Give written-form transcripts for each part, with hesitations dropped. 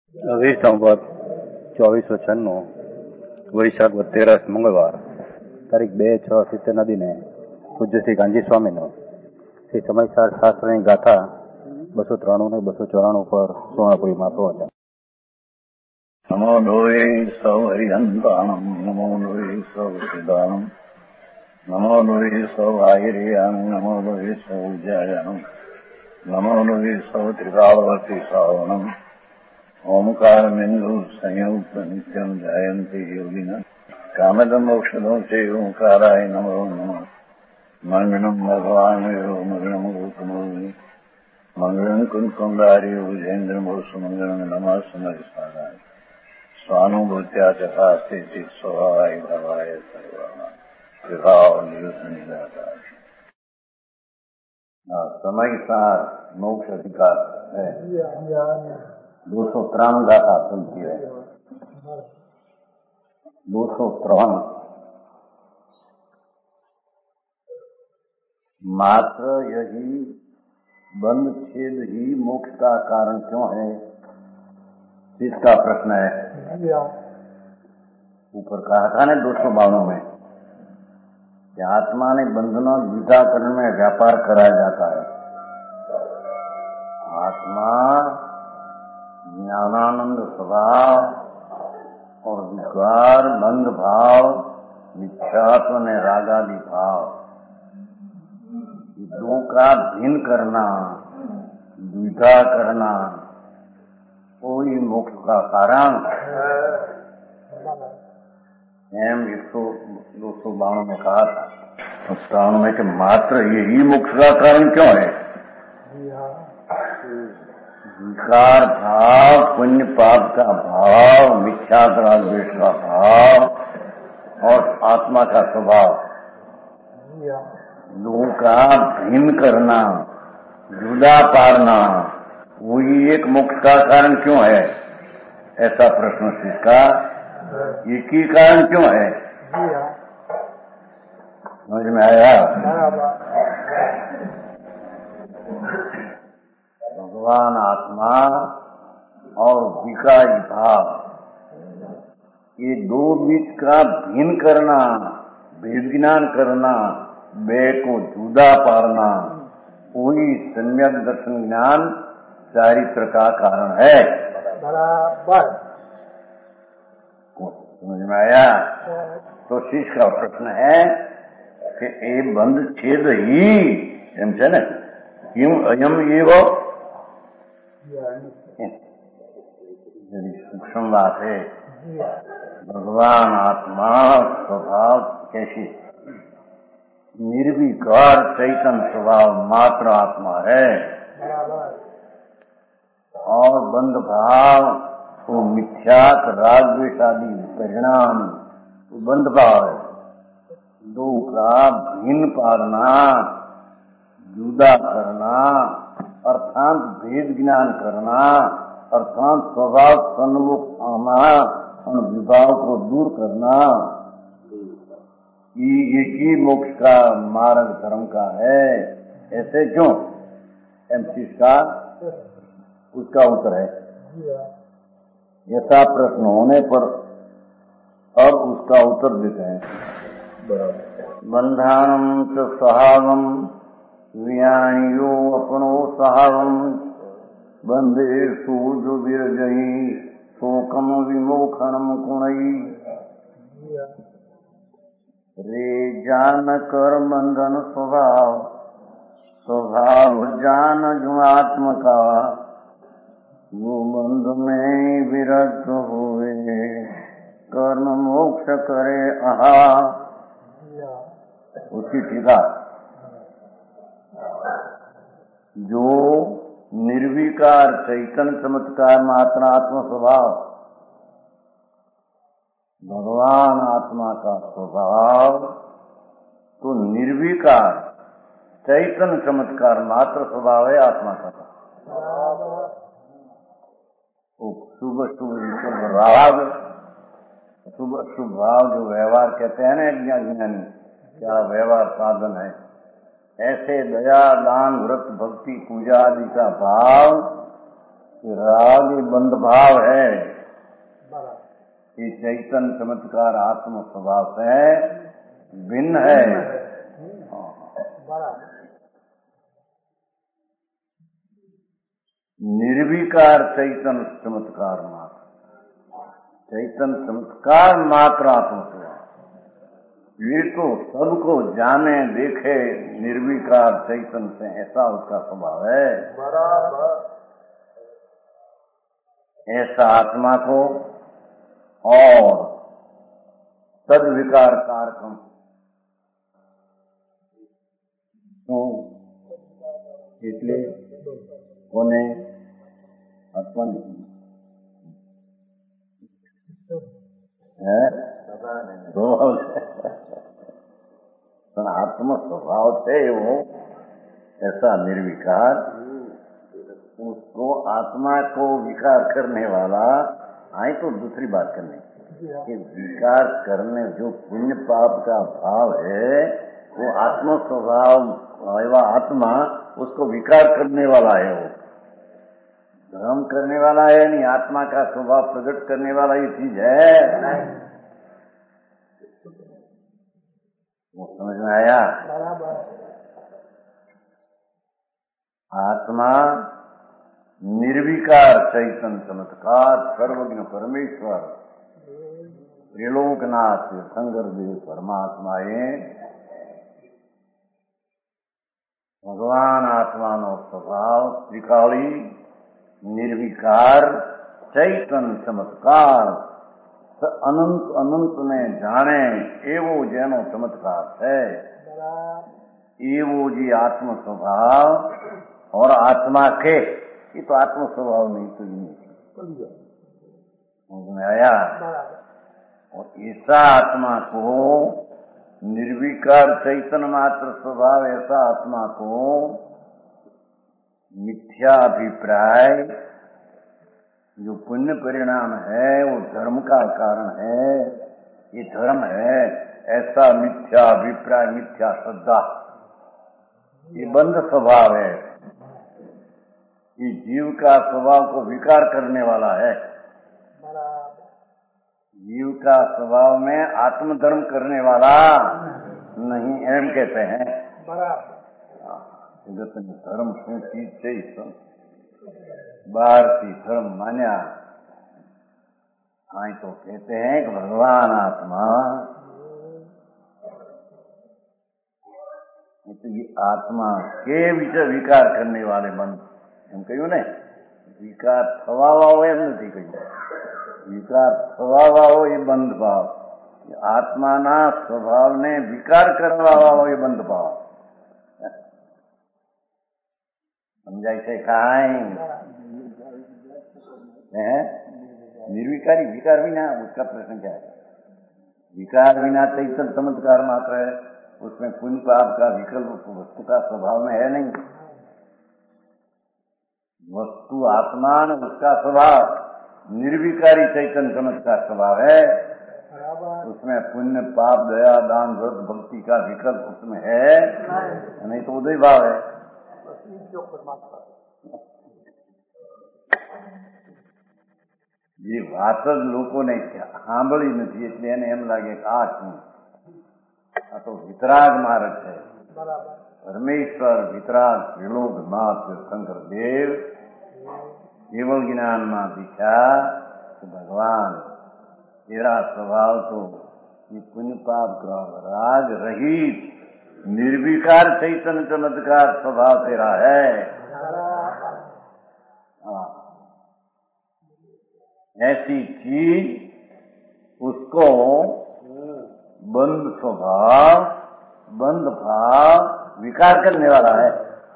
વીર સંવત 2496 વૈશાખ 13 મંગળવાર તારીખ 2/6/70 દિને પૂજ્ય શ્રી ગાંધી સ્વામીનો શ્રી સમયસાર શાસ્ત્રની ગાથા 293 ને 294 પર સુવર્ણપુરીમાં પ્રવચન. નમો લોહે સૌ હરિહંતાણમ નમો લોહે સૌ સિદ્ધાણમ નમો લોહે સૌ આયર્યાણમ નમો લોહે સૌ જયાણમ નમો લોહે સૌ ત્રિકાવતી શ્રાવણમ ओमकार बिंदु संयुक्त नित्यम जयंती योगिना कामद मोक्षदो से ओंकाराय नमो नमः मंगलम भगवान मंगलम गौतमोनि मंगलम कुंकुंडारी भुजेन्द्र मोस मंगलम नमः समरिसाराय स्वानुभूत्या चकास्ते चित स्वभावाय भवाय सर्वाना विभाव निरुद्ध समय सार मोक्ष अधिकार है. 203 गाथा सुनती है. 203 मात्र यही बंध छेद ही मोक्ष का कारण क्यों है, इसका प्रश्न है. ऊपर कहा था ने 292 में कि आत्मा ने बंधनों विधाकरण में व्यापार कराया जाता है. आत्मा ज्ञानानंद स्वभाव और विकार बंध भाव मिथ्यात्व ने रागादि भाव दो का भिन्न करना द्विधा करना कोई मोक्ष का कारण एम 292 में कहा था. 292 में कि मात्र यही मोक्ष का कारण क्यों है. विकार भाव पुण्य पाप का भाव मिथ्यात्व द्वेष का भाव और आत्मा का स्वभाव लोगों का भिन्न करना जुदा पारना वही एक मोक्ष का कारण क्यों है. ऐसा प्रश्न इसका एक ही कारण क्यों है. समझ में आया. भगवान आत्मा और विकारी भाव ये दो बीच का भिन्न करना भेद ज्ञान करना वे को जुदा पारना वही सम्यक दर्शन ज्ञान चारित्र का कारण है. बराबर समझ में आया. तो शिष्य का प्रश्न है कि ये बंध छेद ही एम છે ને किम अयम एवं सूक्ष्म बात है. भगवान आत्मा स्वभाव कैसी निर्विकार चैतन्य स्वभाव मात्र आत्मा है और बंध भाव वो मिथ्यात राग द्वेष आदि परिणाम बंध भाव है. दो का भिन्न पालना जुदा करना अर्थात भेद ज्ञान करना अर्थात स्वभाव सन्मुख आना और विभाव को दूर करना ये एक ही मोक्ष का मार्ग धर्म का है. ऐसे क्यों एमसीस का उसका उत्तर है. ऐसा प्रश्न होने पर अब उसका उत्तर देते हैं. बंधानम च स्वभावम वियाणियो अपनो सहावम बंधेषु जो विरजही शोकम विमोखनम कुणई रे जान कर बंधन स्वभाव स्वभाव जान जो आत्म का वो बंध में विरक्त हुए कर्म मोक्ष करे आहा. उसकी टीका जो निर्विकार चैतन्य चमत्कार मात्र आत्म स्वभाव भगवान आत्मा का स्वभाव तो निर्विकार चैतन्य चमत्कार मात्र स्वभाव है आत्मा का. शुभ शुभ राग शुभ शुभ भाव जो व्यवहार कहते हैं ना ज्ञानी क्या व्यवहार साधन है. ऐसे दया दान व्रत भक्ति पूजा आदि का भाव कि राग ये बंध भाव है, ये चैतन्य चमत्कार आत्म स्वभाव से भिन्न है। निर्विकार चैतन्य चमत्कार मात्र, चैतन्य चमत्कार मात्र आत्म स्वभाव, ये तो सबको जाने देखे निर्विकार चैतन्य से, ऐसा उसका स्वभाव है। ऐसा आत्मा को और तद्विकार कारकम तो इसलिए कोने आत्मा है आत्म स्वभाव से वो ऐसा निर्विकार, उसको आत्मा को विकार करने वाला, आई तो दूसरी बात करने कि विकार करने जो पुण्य पाप का भाव है वो आत्म स्वभाव, आत्मा उसको विकार करने वाला है, वो धर्म करने वाला है नहीं, आत्मा का स्वभाव प्रकट करने वाला ये चीज है। वो समझ में आया? आत्मा निर्विकार चैतन्य चमत्कार सर्वज्ञ परमेश्वर त्रिलोकनाथ शंकर देव परमात्मा ये भगवान आत्मा नो स्वभाव त्रिकाली निर्विकार चैतन्य चमत्कार अनंत अनंत ने जाने एवो जेनो चमत्कार है, एवो जी आत्म स्वभाव और आत्मा के, ये तो आत्म स्वभाव नहीं तो नहीं समझ में आया। और ऐसा आत्मा को निर्विकार चैतन्य मात्र स्वभाव, ऐसा आत्मा को मिथ्या अभिप्राय जो पुण्य परिणाम है वो धर्म का कारण है, ये धर्म है, ऐसा मिथ्या अभिप्राय मिथ्या श्रद्धा ये बंध स्वभाव है, ये जीव का स्वभाव को विकार करने वाला है। जीव का स्वभाव में आत्मधर्म करने वाला नहीं, एम कहते हैं जगत में धर्म की चीज से बाहर की धर्म मान्या, आई तो कहते हैं कि भगवान आत्मा, तो ये आत्मा के विचार विकार करने वाले मन, हम कह्યું ને વિકાર થવા વાળો એમ નથી કહ્યું, વિકાર થવા વાળો એ બંધ ભાવ, આત્માના સ્વભાવને વિકાર કરવા વાળો એ બંધ ભાવ સમજાય છે કાંઈ? निर्विकारी विकार बिना, उसका प्रश्न क्या है? विकार बिना चैतन्य चमत्कार मात्र है, उसमें पुण्य पाप का विकल्प वस्तु का स्वभाव में है नहीं। वस्तु आत्मा उसका स्वभाव निर्विकारी चैतन्य चमत्कार स्वभाव है, उसमें पुण्य पाप दया दान व्रत भक्ति का विकल्प उसमें है नहीं, तो उदय भाव है। ये વાત જ લોકોને સાંભળી નથી એટલે એને એમ લાગે કે આ શું, આ તો વિતરાગ માર્ગ છે। પરમેશ્વર વિતરાગ ત્રિલોકનાથ શંકર દેવ केवल ज्ञान में दिखा तो भगवान तेरा स्वभाव तो ये पुण्य पाप का राग रहित निर्विकार चैतन्य चमत्कार स्वभाव तेरा है। ऐसी चीज उसको बंद स्वभाव बंद भाव विकार करने वाला है?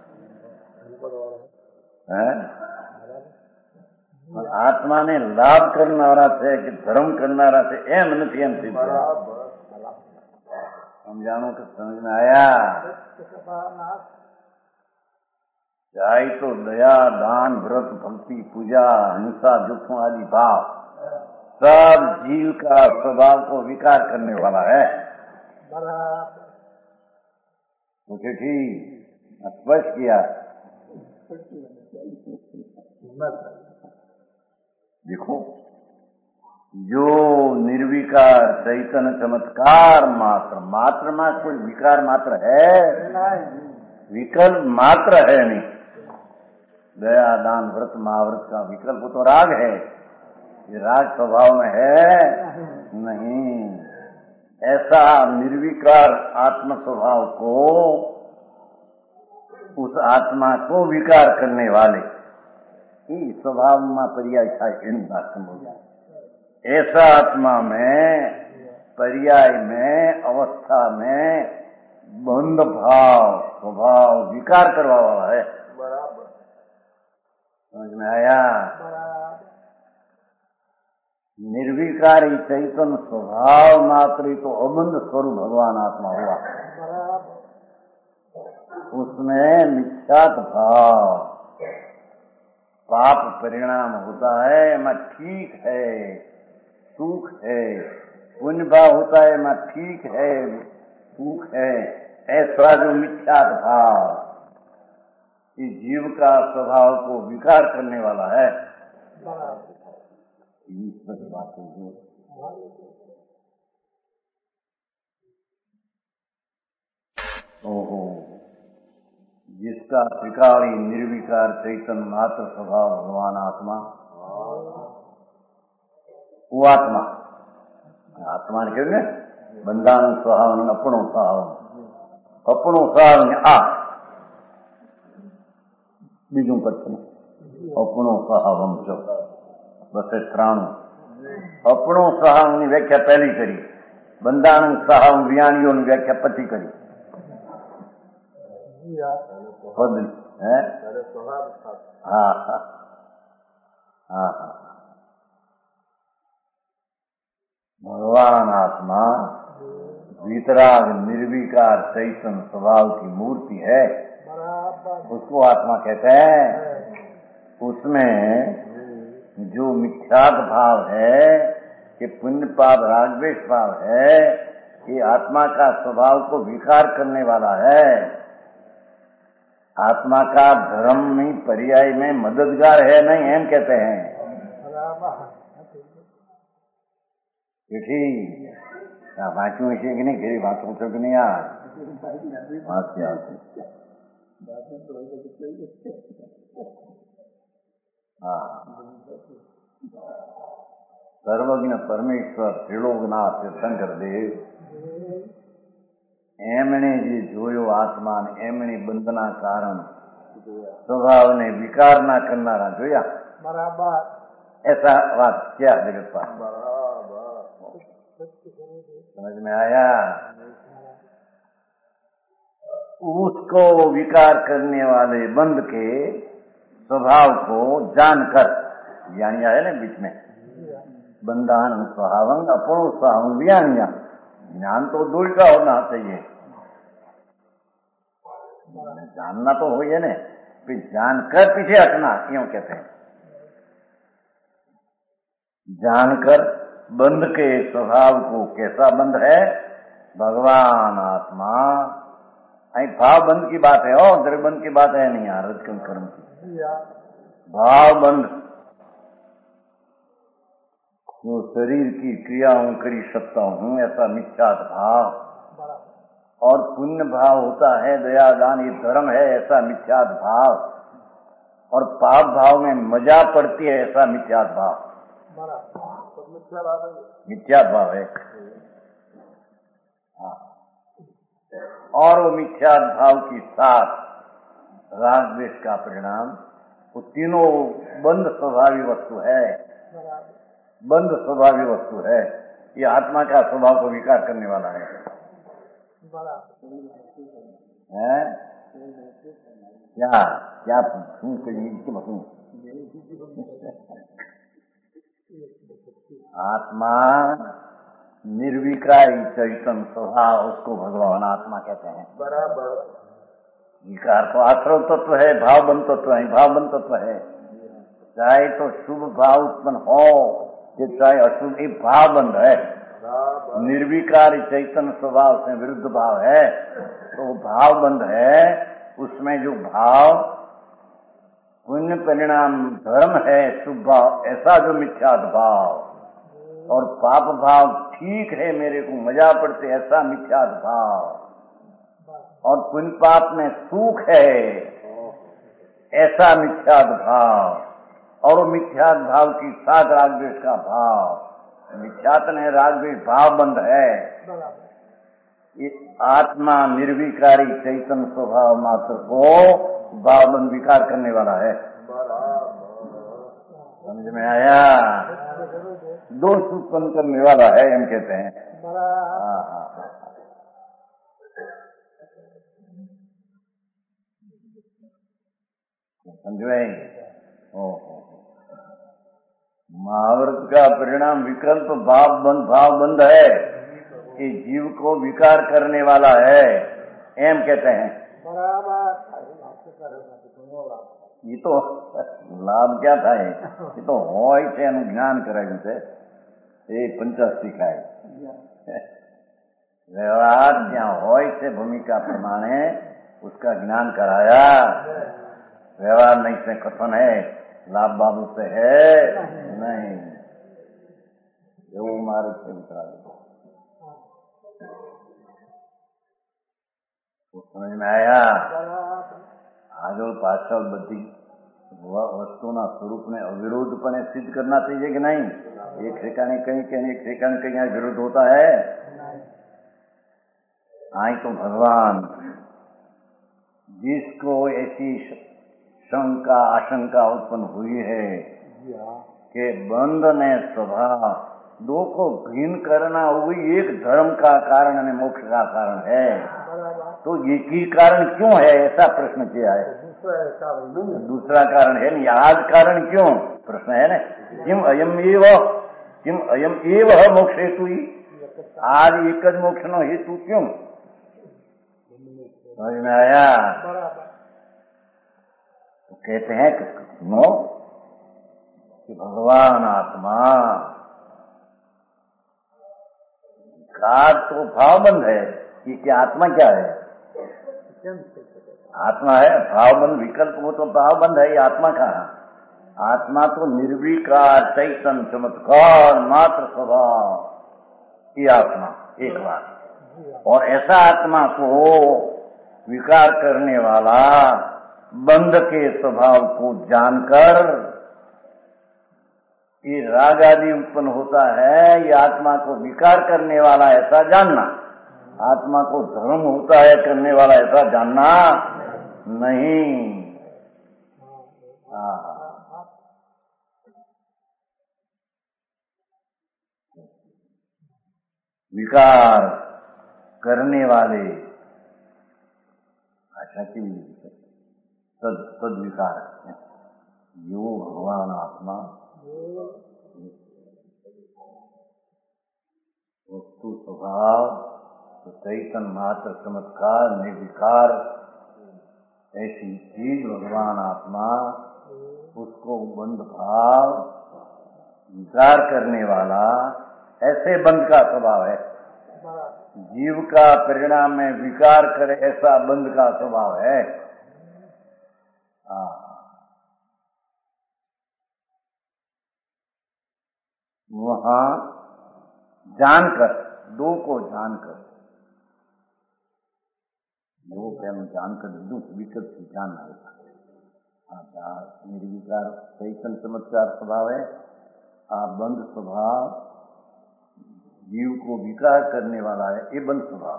आत्मा ने लाभ करनारा છે કે ધર્મ કરનારા છે એમ નથી, એમ સિદ્ધ समझानो कि समझ में आया? चाहे तो दया दान व्रत भक्ति पूजा हिंसा दुखों आदि भाव सब जीव का स्वभाव को विकार करने वाला है। मुझे ठीक स्पष्ट किया। देखो, जो निर्विकार चैतन्य चमत्कार मात्र, मात्र में कोई विकार मात्र है, विकल्प मात्र है नहीं। दया दान व्रत महाव्रत का विकल्प तो राग है, ये राग स्वभाव में है नहीं। ऐसा निर्विकार आत्म स्वभाव को, उस आत्मा को विकार करने वाले स्वभाव में पर्याय था इन ऐसा आत्मा में पर्याय में अवस्था में बंध भाव स्वभाव विकार करवा वाला है। बराबर समझ में आया? निर्विकारी चैतन्य स्वभाव मात्र तो अबंध स्वरूप भगवान आत्मा हुआ, उसमें मिथ्यात भाव पाप परिणाम होता है, मैं ठीक है सुख है, पुण्य भाव होता है मैं ठीक है सुख है, ऐसा जो मिथ्यात भाव इस जीव का स्वभाव को विकार करने वाला है। बात है ओहो, जिसका त्रिकाली निर्विकार चैतन्य मात्र स्वभाव भगवान आत्मा, वो आत्मा आत्मा ने कहते बंदान स्वभाव अपनो स्वभाव आ बीजू पत्नी अपनो स्वभाव चो बस ત્રાણું अपनो स्वभाव की व्याख्या पहली करी, बंदान स्वभाव वियाणियों की व्याख्या પછી કરી। हाँ हाँ हाँ, भगवान आत्मा वितराग निर्विकार चैतन्य स्वभाव की मूर्ति है, उसको आत्मा कहते हैं। उसमें जो मिथ्यात भाव है कि पुण्य पाप रागद्वेष भाव है, ये आत्मा का स्वभाव को विकार करने वाला है। आत्मा का धर्म में पर्याय में मददगार है नहीं, एम कहते हैं। वाँचू है कि नहीं, घेरी बात पूछो कि नहीं यार? हाँ, सर्वज्ञ परमेश्वर त्रिलोकनाथ શંકર દેવ એમણે જે જોયો આત્મા ને એમણે બંધના કારણ स्वभावને વિકાર ના કરનારા જોયા। બરાબર, ऐसा बात क्या जगत पर? बराबर, समझ में आया? उसको विकार करने वाले बंध के स्वभाव को जानकर, यानी है ना बीच में बंधान स्वभावंग अपनो स्वभाव वियानिया, ज्ञान तो दूर का होना चाहिए, जानना तो हो ना, फिर जानकर पीछे हटना क्यों कहते हैं? जानकर बंध के स्वभाव को, कैसा बंध है? भगवान आत्मा, अभी भाव बंध की बात है और द्रव्यबंध की बात है नहीं यार, कर्म की भाव बंध जो शरीर की क्रियाओं करी सकता हूं ऐसा मिथ्यात भाव, और पुण्य भाव होता है दया दान ये धर्म है ऐसा मिथ्यात भाव, और पाप भाव में मजा पड़ती है ऐसा मिथ्यात भाव, मिथ्यात भाव है। और वो मिथ्यात भाव के साथ राग द्वेष का परिणाम, वो तीनों बंध स्वभावी वस्तु है, बंध स्वभावी वस्तु है। ये आत्मा का स्वभाव को विकार करने वाला है। क्या क्या आत्मा निर्विकारी चैतन्य स्वभाव, उसको भगवान आत्मा कहते हैं। बराबर, विकार तो आश्रव तत्व है, भावबंध तत्व है, भावबंध तत्व है। चाहे तो शुभ भाव उत्पन्न हो चाहे अशुभ, ये भावबंध है। निर्विकार चैतन्य स्वभाव से विरुद्ध भाव है तो भावबंध है। उसमें जो भाव पुण्य परिणाम धर्म है शुभ भाव, ऐसा जो मिथ्या भाव, और पाप भाव ठीक है मेरे को मजा पड़ते ऐसा मिथ्या भाव, और पुण्य पाप में सुख है ऐसा मिथ्या भाव, और वो मिथ्या भाव की साथ राग द्वेष का भाव, मिथ्यात्म है राग द्वेष भाव बंद है। ये आत्मा निर्विकारी चैतन्य स्वभाव मात्र को भावबंद विकार करने वाला है। समझ में आया? दोष उत्पन्न करने वाला है हम कहते हैं। समझ में? महाव्रत का परिणाम विकल्प भाव बंद है कि जीव को विकार करने वाला है एम कहते हैं। ये तो लाभ क्या था? ये तो હોય છે એનું જ્ઞાન કરાવ્યું છે એ 85 ખાય व्यवहार જ્યાં હોય છે भूमिका प्रमाणे उसका ज्ञान कराया। व्यवहार नहीं से कथन है, लाभ बाबू से है नहीं। એવું મારું છે વિચાર। समझ में आया? આગળ પાછળ બધી વસ્તુના સ્વરૂપને અવિરોધપણે सिद्ध करना चाहिए कि नहीं? एक ठिकाने कहीं एक ठिकाने कहीं यहाँ विरोध होता है? आई तो भगवान जिसको ऐसी शंका आशंका उत्पन्न हुई है कि बंध ने स्वभाव दो को घृण करना वही एक धर्म का कारण और मोक्ष का कारण है, तो एक ही कारण क्यों है? ऐसा प्रश्न किया है। दूसरा कारण है नहीं, आज कारण क्यों प्रश्न है ना। किम अयम एव मोक्ष हेतु ही, आज एक ज मोक्ष नो हेतु क्यों? समझ में आया? तो कहते हैं कि भगवान आत्मा विकार तो भावबंद है। ये क्या आत्मा क्या है? आत्मा है भावबंद विकल्प, वो तो भावबंद है। ये आत्मा कहाँ? आत्मा तो निर्विकार चैतन्य चमत्कार मात्र स्वभाव, ये आत्मा एक बात। और ऐसा आत्मा को विकार करने वाला बंध के स्वभाव को जानकर ये राग आदि उत्पन्न होता है। ये आत्मा को विकार करने वाला ऐसा जानना, आत्मा को धर्म होता है करने वाला ऐसा जानना नहीं। विकार करने वाले अच्छा की तद विकार है यो भगवान आत्मा वस्तु स्वभाव तो चैतन्य मात्र चमत्कार निर्विकार ऐसी चीज भगवान आत्मा, उसको बंध भाव विकार करने वाला ऐसे बंध का स्वभाव है। जीव का परिणाम में विकार करे ऐसा बंध का स्वभाव है। वहां जानकर, दो को जानकर, दो पहले जानकर विकल्प से जानना होता। निर्विकार चैतन्य चमत्कार स्वभाव है, बंध स्वभाव जीव को विकार करने वाला है, ये बंध स्वभाव।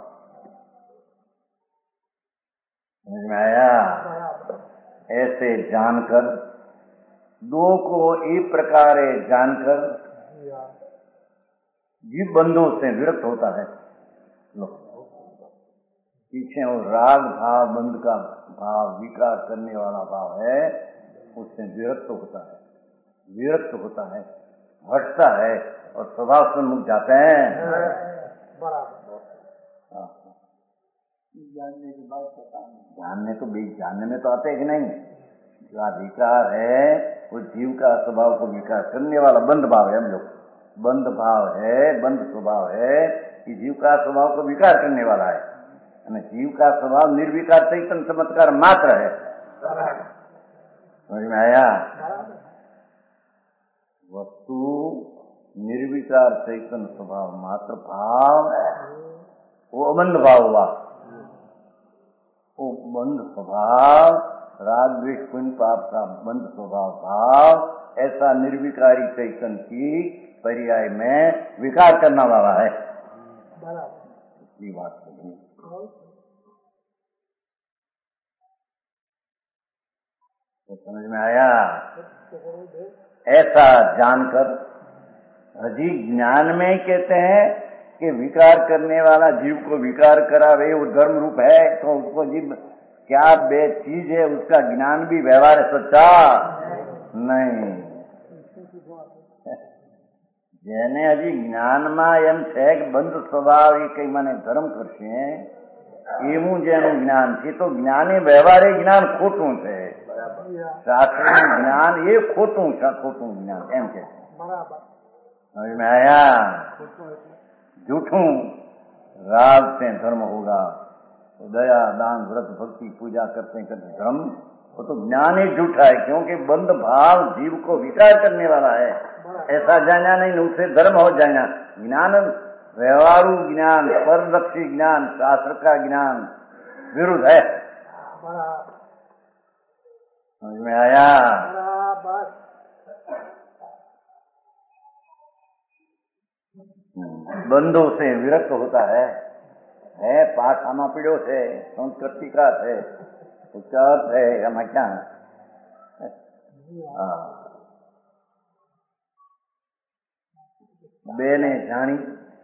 समझ में आया? ऐसे जानकर, दो को एक प्रकार जानकर जीव बंधों से विरक्त होता है। पीछे वो राग भाव बंध का भाव विकार करने वाला भाव है, उससे विरक्त होता है, हटता है और स्वभाव से मुक्त जाते हैं। जानने में तो आते हैं कि नहीं? जो विकार है वो जीव का स्वभाव को विकार करने वाला बंध भाव है। हम लोग बंध भाव है, बंध स्वभाव है कि जीव का स्वभाव को विकार करने वाला है। जीव का स्वभाव निर्विकार चैतन्य चमत्कार मात्र है। समझ में आया? वस्तु निर्विकार चैतन्य स्वभाव मात्र भाव है, वो अबंध भाव हुआ। वो बंध स्वभाव, राग द्वेष पुण्य पाप का बंध स्वभाव भाव, ऐसा निर्विकारी चैतन्य की पर्याय में विकार करने वाला है। ये बात नहीं तो समझ में आया? ऐसा जानकर अजी ज्ञान में कहते हैं कि विकार करने वाला जीव को विकार करावे वो धर्म रूप है, तो उसको जीव क्या बे चीज है, उसका ज्ञान भी व्यवहार है सच्चा नहीं। જેને હજી જ્ઞાનમાં એમ છે કે બંધ સ્વભાવ એ કઈ મને ધર્મ કરશે એવું જેનું જ્ઞાન છે, તો જ્ઞાની વ્યવહારે જ્ઞાન ખોટું છે, શાસ્ત્રનું જ્ઞાન એ ખોટું છે, ખોટું જ્ઞાન એમ કે समझ में आया? झूठों राग से धर्म होगा, तो दया दान व्रत भक्ति पूजा करते करते धर्म, वो तो ज्ञान ही झूठा है, क्योंकि बंद भाव जीव को विकार करने वाला है। ऐसा जाना नहीं, उससे धर्म हो जाना। ज्ञान व्यवहारू ज्ञान, परलक्षी ज्ञान, शास्त्र का ज्ञान विरुद्ध है। समझ में आया? बंधो से विरक्त होता है पाठ आमा पीड़ो से संस्कृति का है, उसका अर्थ है हमें क्या बेने जानी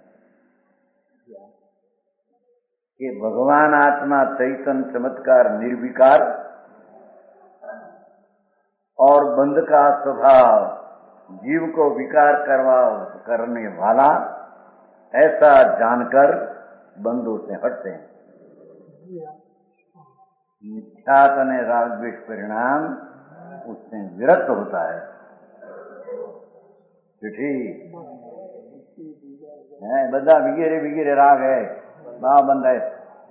कि भगवान आत्मा चैतन्य चमत्कार निर्विकार और बंध का स्वभाव जीव को विकार करने वाला, ऐसा जानकर बंधु से हटते हैं। मिथ्यात्व ने राग द्वेष परिणाम उससे विरक्त होता है। ठीक है, बदा विगेरे विगेरे राग है, भाव बंद है,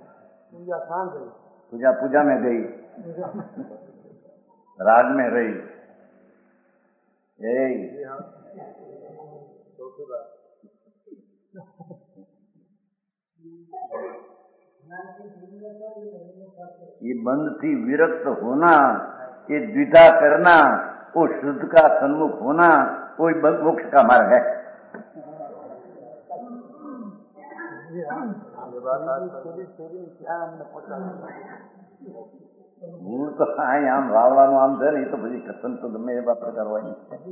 पूजा पूजा में गई, राग में रही, ये बंध थी विरक्त होना, ये द्विधा करना, वो शुद्ध का सन्मुख होना, कोई मोक्ष का मार्ग है। હું તો આમ વાવવાનું આમ છે ને, એ તો બધી કથન તો ગમે એ બાબત કરવાની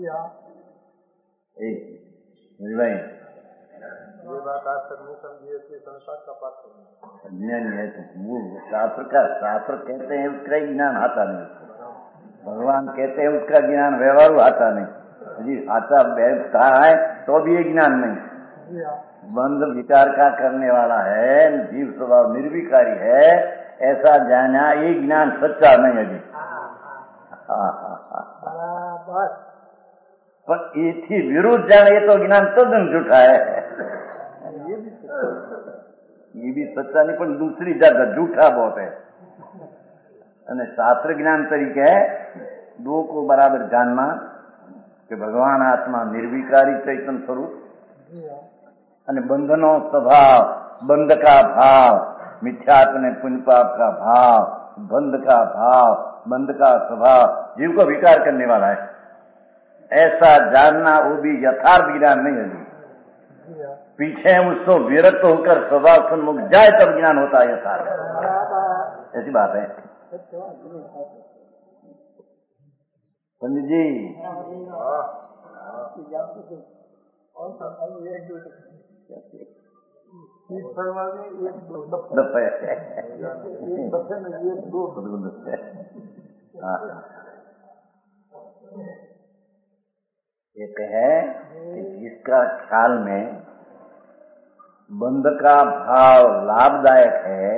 એ ભાઈ ये बात आज तक नहीं समझी है कि संसार का पाठ नहीं है। तो शास्त्र कहते हैं उसका ज्ञान आता नहीं, भगवान कहते हैं उसका ज्ञान व्यवहार आता नहीं जी, आता बैठता है तो भी ये ज्ञान नहीं। बंध विकार का करने वाला है, जीव स्वभाव निर्विकारी है, ऐसा जाना ये ज्ञान सच्चा नहीं है जी। पर एथी विरुद्ध जाने ये तो ज्ञान तद्दन झूठा है। ये भी सच्चा नहीं, पर दूसरी जगह झूठा बहुत है। અને શાસ્ત્ર જ્ઞાન તરીકે दो को बराबर जानना कि भगवान आत्मा निर्विकारी चैतन्य स्वरूप અને બંધનો स्वभाव, बंध का भाव, मिथ्यात्व ने पुण्य पाप का भाव, बंध का भाव, बंध का स्वभाव जीव को विकार करने वाला है, ऐसा जानना वो भी यथार्थ ज्ञान नहीं है। पीछे उसको विरक्त होकर स्वभाव सन्मुख जाए तब ज्ञान होता है यथार्थ, ऐसी बात है। पंडित जी एक है कि जिसका ख्याल में बंध का भाव लाभदायक है,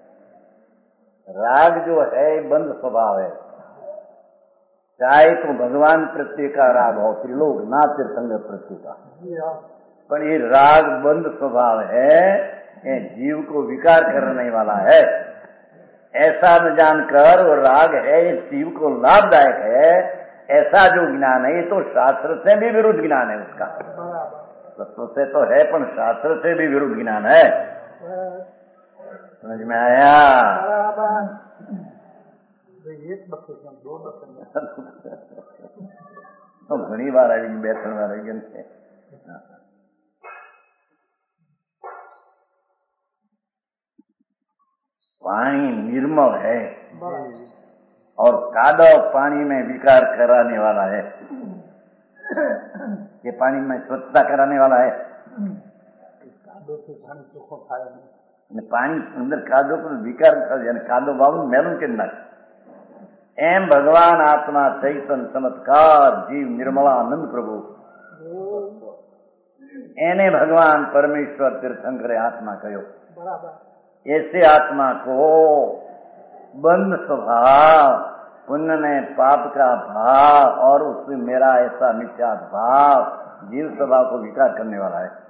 राग जो है बंध स्वभाव है, चाहे तो भगवान प्रत्यय का राग हो, त्रिलोक ना तीर्थंग प्रत्यय का, पर ये राग बंध स्वभाव है, ये जीव को विकार करने वाला है, ऐसा न जानकर वो राग है, ये जीव को लाभदायक है, ऐसा जो ज्ञान है ये तो शास्त्र से भी विरुद्ध ज्ञान है उसका। तत्व से तो है पर शास्त्र से भी विरुद्ध ज्ञान है। समझ में आया? तो घनी बार आई 2-3 बार आई गई। पानी निर्मल है और कादव पानी में विकार कराने वाला है। ये पानी में स्वच्छता कराने वाला है। पानी अंदर कादो को विकार कादो बाबू मेलू के न एम भगवान आत्मा चैतन चमत्कार जीव निर्मलानंद प्रभु एने भगवान परमेश्वर तीर्थंकरे आत्मा कहो। ऐसे आत्मा को बंद स्वभाव, पुण्य ने पाप का भाव और उसमें मेरा ऐसा मिथ्या भाव, जीव स्वभाव को विकार करने वाला है।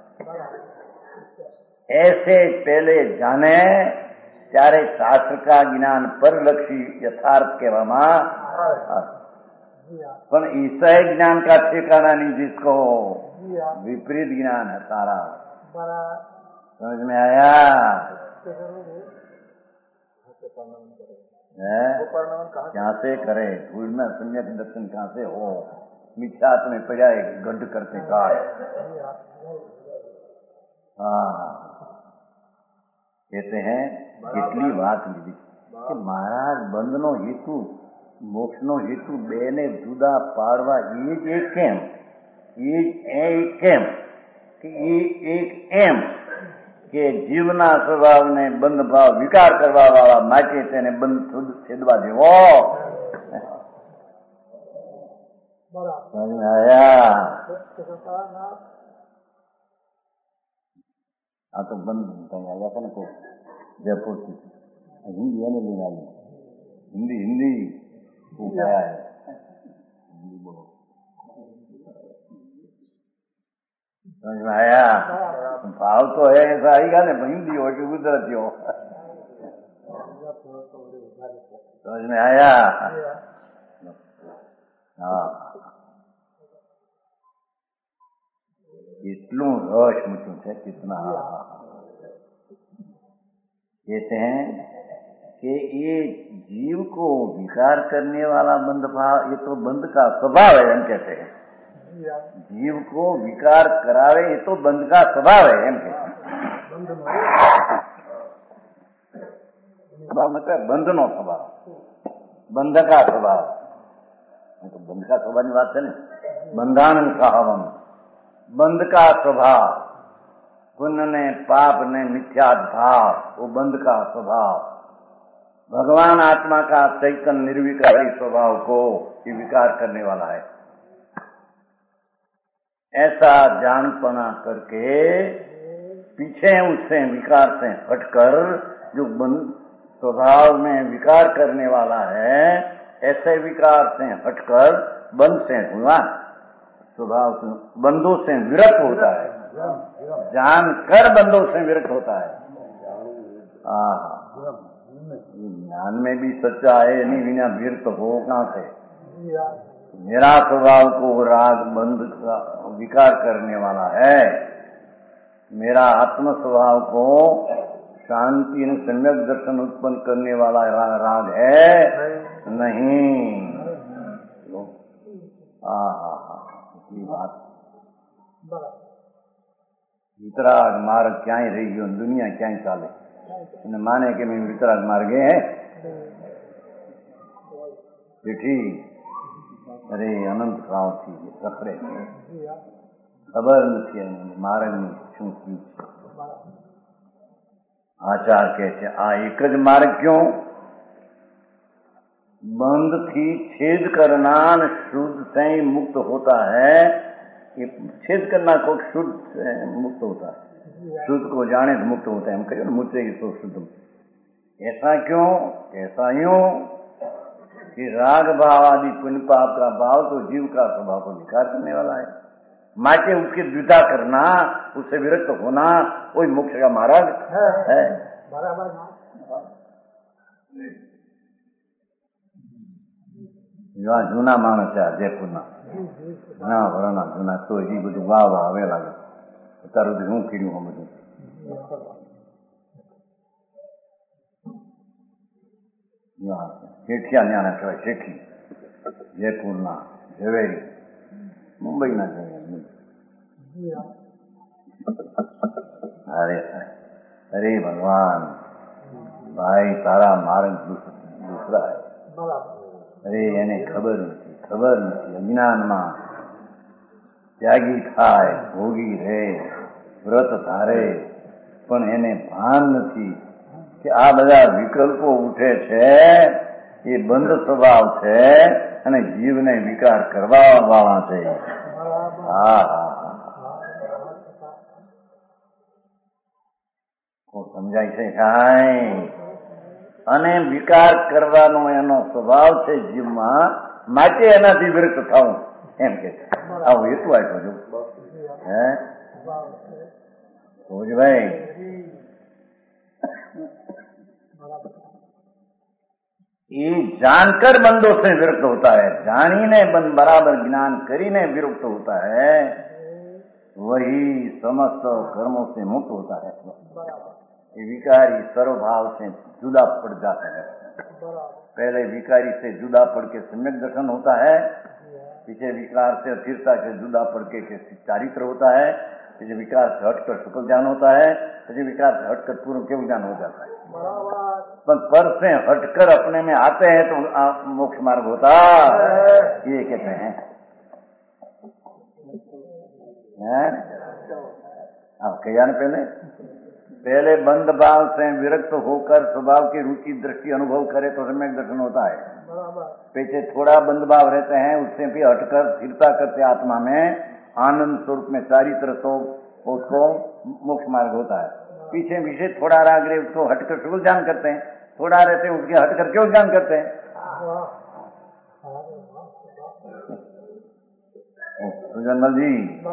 ऐसे पहले जाने ત્યારે શાસ્ત્ર का જ્ઞાન પરલક્ષી यथार्थ કહેવામાં પણ ईसाई ज्ञान का ठिकाना नहीं जिसको विपरीत ज्ञान है सारा। समझ में आया? कहाँ से करे धूल में सम्यक दर्शन कहाँ से हो? मिथ्यात्व में पड़ा एक गड्ढ करते काट। हाँ कहते हैं કેટલી વાત લીધી કે મહારાજ બંધનો હેતુ મોક્ષનો હેતુ બેને જુદા પાડવા એ જ એક કેમ? એ જ એક કેમ કે એ એક એમ કે જીવના સ્વભાવને બંધ ભાવ વિકાર કરવા વાળા માટે તેને બંધ છેદવા દેવો। આયા આ તો બંધ કहीं आया था ना को जयपुर से हिंदी है नहीं आई हिंदी हिंदी आया है हिंदी बोलो। समझ में आया? भाव तो है ऐसा आएगा ना हिंदी हो कि गुजराती हो। समझ में आया? हाँ કેટલું રસ મૂક્યું છે कितना। कहते हैं कि ये जीव को विकार करने वाला बंध भाव ये तो बंध का स्वभाव है। हम कहते हैं जीव को विकार करावे ये तो बंध का स्वभाव है। हम कहते हैं स्वभाव मतलब बंधनो स्वभाव, बंध का स्वभाव। तो बंध का स्वभाव की बात है ना, बंधान साहवम बंध का स्वभाव, पुण्य ने पाप ने मिथ्या भाव वो बंध का स्वभाव। भगवान आत्मा का चैतन्य निर्विकारी स्वभाव को ये विकार करने वाला है। ऐसा जानपना करके पीछे उससे विकार से हटकर जो स्वभाव में विकार करने वाला है ऐसे विकार से हटकर बंध से हुआ स्वभाव से बंधों से विरक्त होता है। जानकर बंधों से विरक्त होता है। ज्ञान में भी सच्चा है नहीं बिना विरक्त हो कहाँ से? मेरा स्वभाव को राग बंध का विकार करने वाला है, मेरा आत्म स्वभाव को शांति और सम्यक दर्शन उत्पन्न करने वाला राग है नहीं। बात वितराग मार्ग क्या ही रही गयो दुनिया क्या ही चाले माने के मैं वितराग मार्गे है चिठी अरे अनंत काल थी सफरे खबर नहीं मार्ग में शू थी। आचार कहते आ एक ज मार्ग क्यों? बंध थी छेद करना शुद्ध से ही मुक्त होता है। ये छेद करना को शुद्ध से मुक्त होता है, शुद्ध को जाने से मुक्त होता है। हम कहिए मुझे तो शुद्ध ऐसा क्यों? ऐसा यूं कि राग भाव आदि पुण्य पाप का भाव तो जीव का स्वभाव को विकार करने वाला है। माटे उसकी द्विधा करना, उससे विरक्त होना कोई मोक्ष का मार्ग है। એવા જૂના માણસ છે આ જયપુરના, ઘણા વર્ષના જૂના, તો એ બધું વાવ આવેલા છે. અત્યાર સુધી હું કીધું બધું શેઠિયા ન્યાના કહેવાય, શેઠી જયપુરના ઝવેરી, મુંબઈના ઝવેરી. અરે અરે ભગવાન, ભાઈ તારા માર્ગ દૂસરા. અરે એને ખબર નથી, અજ્ઞાનમાં ત્યાગી થાય, ભોગી રહે, વ્રત ધારે, પણ એને ભાન નથી કે આ બધા વિકલ્પો ઉઠે છે એ બંધ સ્વભાવ છે અને જીવને વિકાર કરવા વાળા છે. હા સમજાય છે કાંઈ? અને વિકાર કરવાનો એનો સ્વભાવ છે જીવમાં, માટે એનાથી વિરક્ત થવું એમ કે છે. આવું હેતુ આપ્યો છું હે ભાઈ. ये जानकर बंदों से विरक्त होता है, जानीने बंद बराबर ज्ञान करीने विरक्त होता है, वही समस्त कर्मों से मुक्त होता है. ये विकारी सर्वभाव से जुदा पड़ जाता है. पहले विकारी से जुदा पड़ के सम्यक दर्शन होता है, पीछे विकार से अस्थिरता से जुदा पड़ के चारित्र होता है, पीछे विकार से हटकर शुक्ल ज्ञान होता है, पीछे विकार से हटकर पूर्ण केवल ज्ञान हो जाता है. पर से हटकर अपने में आते हैं तो मोक्ष मार्ग होता ये कहते हैं. अब कहिया ने पहले बंद भाव से विरक्त होकर स्वभाव की रुचि दृष्टि अनुभव करे तो सम्यक दर्शन होता है. पीछे थोड़ा बंद भाव रहते हैं, उससे भी हटकर स्थिरता करते आत्मा में आनंद स्वरूप में चारित्र तो उसको मोक्ष मार्ग होता है. पीछे विषय थोड़ा राग रहे उसको हटकर शुभ ज्ञान करते हैं, थोड़ा रहते हैं उसके हटकर क्यों ज्ञान करते हैं. सुजनमल जी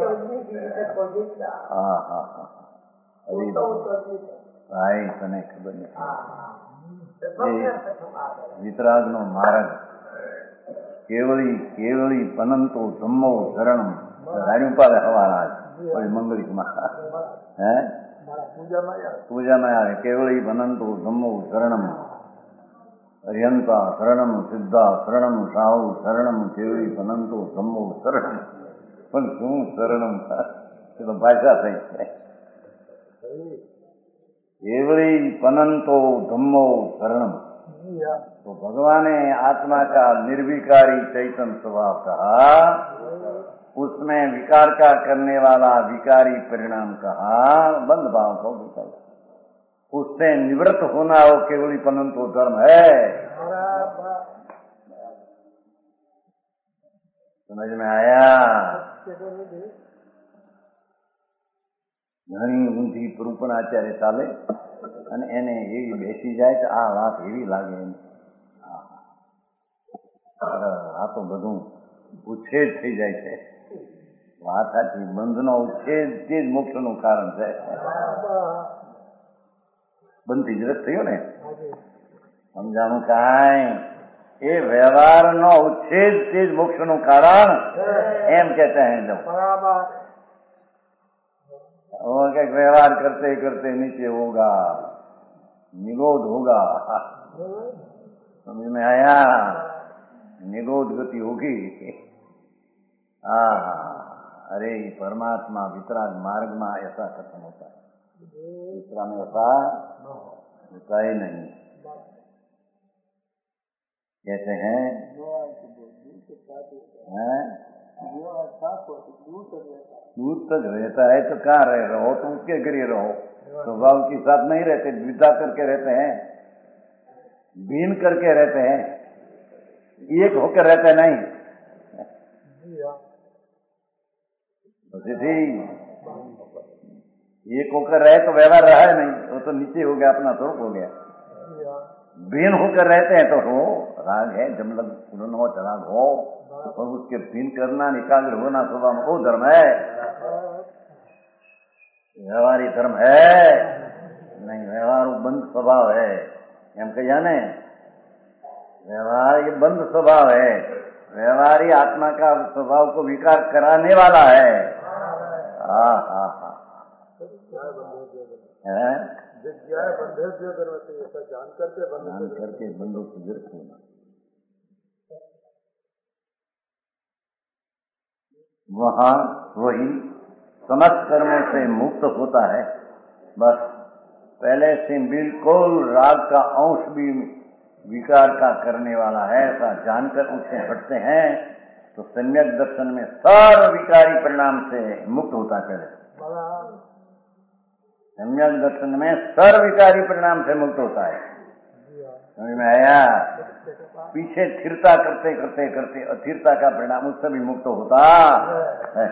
हाँ हाँ हाँ अरे भाई तने खबर नहीं. वितराग नो मार्ग केवली केवली पनंतो धम्मो शरणम राणू पाले हवाना मंगलिक में है पूजा में आवे. केवली पनंतो धम्मो शरणम अरियंता शरणम सिद्धा शरणम साहु शरणम केवली पनंतो धम्मो शरणम. પણ શું શરણમ તો ભાષા થઈ છે. केवली पनंतो धम्मो शरणम. तो भगवान ने आत्मा का निर्विकारी चैतन्य स्वभाव कहा, उसमें विकार का करने वाला विकारी परिणाम कहा, बंद भाव को विकार, उससे निवृत्त होना वो केवली पनंतो धर्म है. समझ में आया? ઘણી ઊંધી પરૂપણ આચાર્ય ચાલે અને એને એવી બેસી જાય તો આ વાત એવી લાગે આ તો બધું ઉચ્છેદ થઈ જાય છે. વાત સાચી, બંધનો ઉચ્છેદ તે જ મોક્ષનું કારણ છે. બંધથી જ થયો ને સમજાણું કાંઈ? એ વ્યવહારનો ઉચ્છેદ તે જ મોક્ષનું કારણ એમ કહેતા हैं लोग. और क्या व्यवहार करते करते नीचे होगा, निरोध होगा. समझ में आया? निरोध गति होगी. अरे परमात्मा वितराग मार्ग में ऐसा कथन होता है, दूसरा में ऐसा होता ही नहीं. कहते हैं दूर तक रहता है तो कहाँ रहो, तो उसके घर रहो. स्वभाव के साथ नहीं रहते, द्विधा करके रहते हैं, भिन्न करके रहते हैं, एक होकर रहते नहीं. एक होकर रहे तो व्यवहार रहा है नहीं, वो तो नीचे हो गया, अपना स्वरूप हो गया. भिन्न होकर रहते हैं तो हो राग है, जमलग पूर्ण हो राग हो, और उसके भिन्न करना एकाग्र होना स्वभाव वो धर्म है, व्यवहारी धर्म है नहीं. व्यवहार बंद स्वभाव है एम कहिया ने व्यवहार ये बंद स्वभाव है, व्यवहार ही आत्मा का स्वभाव को विकार कराने वाला है। हाँ हाँ हाँ, जान करके बंदों से विरक्त होना। वहां वही समस्त कर्मों से मुक्त होता है। बस पहले से बिल्कुल राग का अंश भी विकार का करने वाला है, ऐसा जानकर उससे हटते हैं तो सम्यक दर्शन में सर्व विकारी परिणाम से मुक्त होता चले। सम्यक दर्शन में सर्व विकारी परिणाम से मुक्त होता है। समझ में आया? पीछे स्थिरता करते करते करते अस्थिरता का परिणाम उससे भी मुक्त होता है।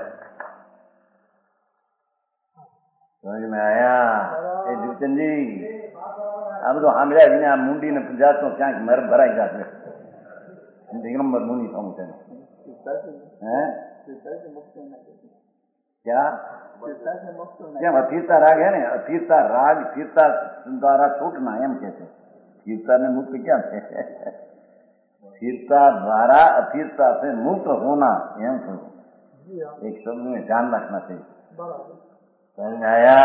समझ में आया? जीवचंद जी अब तो हमारे भी ना मुंडी ने जातो क्या मर भराई जाते एक नंबर मुनि था मुझे क्या क्या अतीरता राग है ना, अतीरता राग तीरता द्वारा छूटना एम कहते। तीरता ने मुक्त क्या थे? तीरता द्वारा अतीरता से मुक्त होना एम समझो। एक शब्द में ध्यान रखना चाहिए। समझ आया?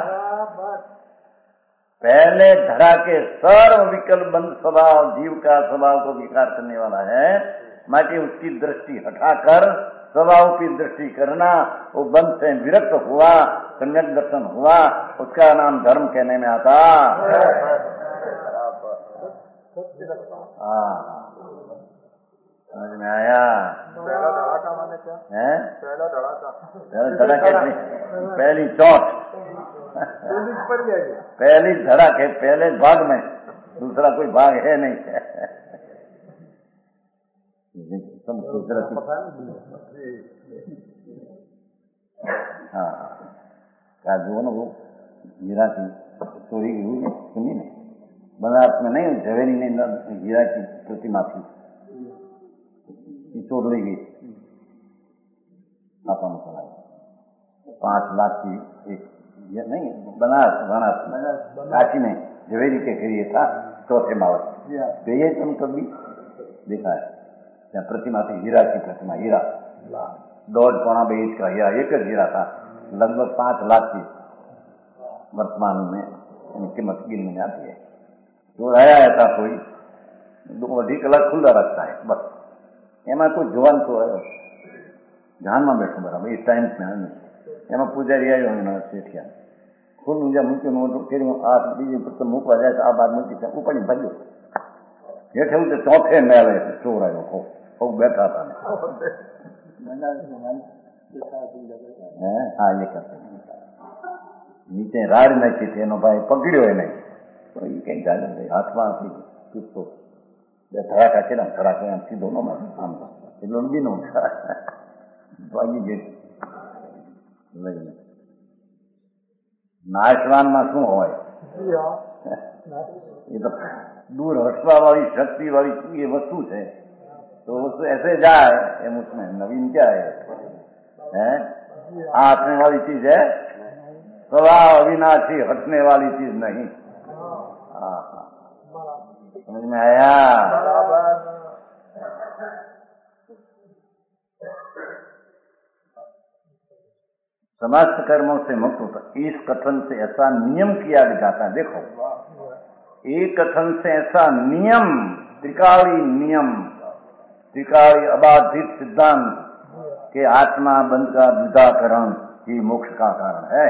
पहले धरा के सर्व विकल्प बंद स्वभाव जीव का स्वभाव को विकार करने वाला है, माटी उसकी दृष्टि हटाकर स्वभाव की दृष्टि करना, वो बंद से विरक्त हुआ, सम्यक दर्शन हुआ, उसका नाम धर्म कहने में आता। समझ में आया? पहला धड़ाका माने क्या है? पहला धड़ाका, पहला धड़ाका पहली चोट, पहली धड़क है, पहले भाग में, दूसरा कोई भाग है नहीं। हाँ क्या जो ना वो हीरा की चोरी की हुई है, सुनी नहीं? बनारस में नहीं, झवेरी ने हीरा की प्रतिमा थी, चोर ली गई, आपा में चला 5 लाख की एक, ये नहीं बनारस काशी में झवेरी के करिए था, चौथे मावत। तो ये तुम कभी देखा है? क्या प्रतिमा थी, हीरा की प्रतिमा, हीरा 1.5-2 इंच का हीरा, एक हीरा था, लगभग 5 लाख की वर्तमान में कीमत गिनने में आती है। तो आया ऐसा कोई 2 कलाक खुला रखता है, बस एमा कोई जुवान तो है ध्यान में बैठो बराबर इस टाइम में एमा पुजारी आयो सेठिया खुल मुझे मुक्ति आ बीजे पुत्र मूकवा जाए तो आ बात मुक्ति ऊपर भाग्यो हेठे तो चौथे मेले चोर आयो खूब बैठा था। हाँ ये करते नीचे राड नाखी थी एनो भाई पकड़्यो है नहीं तो ये कहीं गाल हाथ में चुपतो धड़ाका के धड़ाका आम सीधो नो आम એટલો બી નો ભાગી ગઈ લઈને નાશવાનમાં શું હોય? ये तो दूर हटवा वाली शक्ति वाली ये वस्तु है, तो वस्तु ऐसे जाए एम उसमें नवीन क्या है? हटने वाली चीज है, स्वभाव अविनाशी हटने वाली चीज नहीं। हाँ समझ में आया? समस्त कर्मों से मुक्त होता, इस कथन से ऐसा नियम किया जाता है। देखो एक कथन से ऐसा नियम, त्रिकाली नियम, त्रिकाली अबाधित सिद्धांत के आत्मा बंध का विदाकरण ही मोक्ष का कारण है।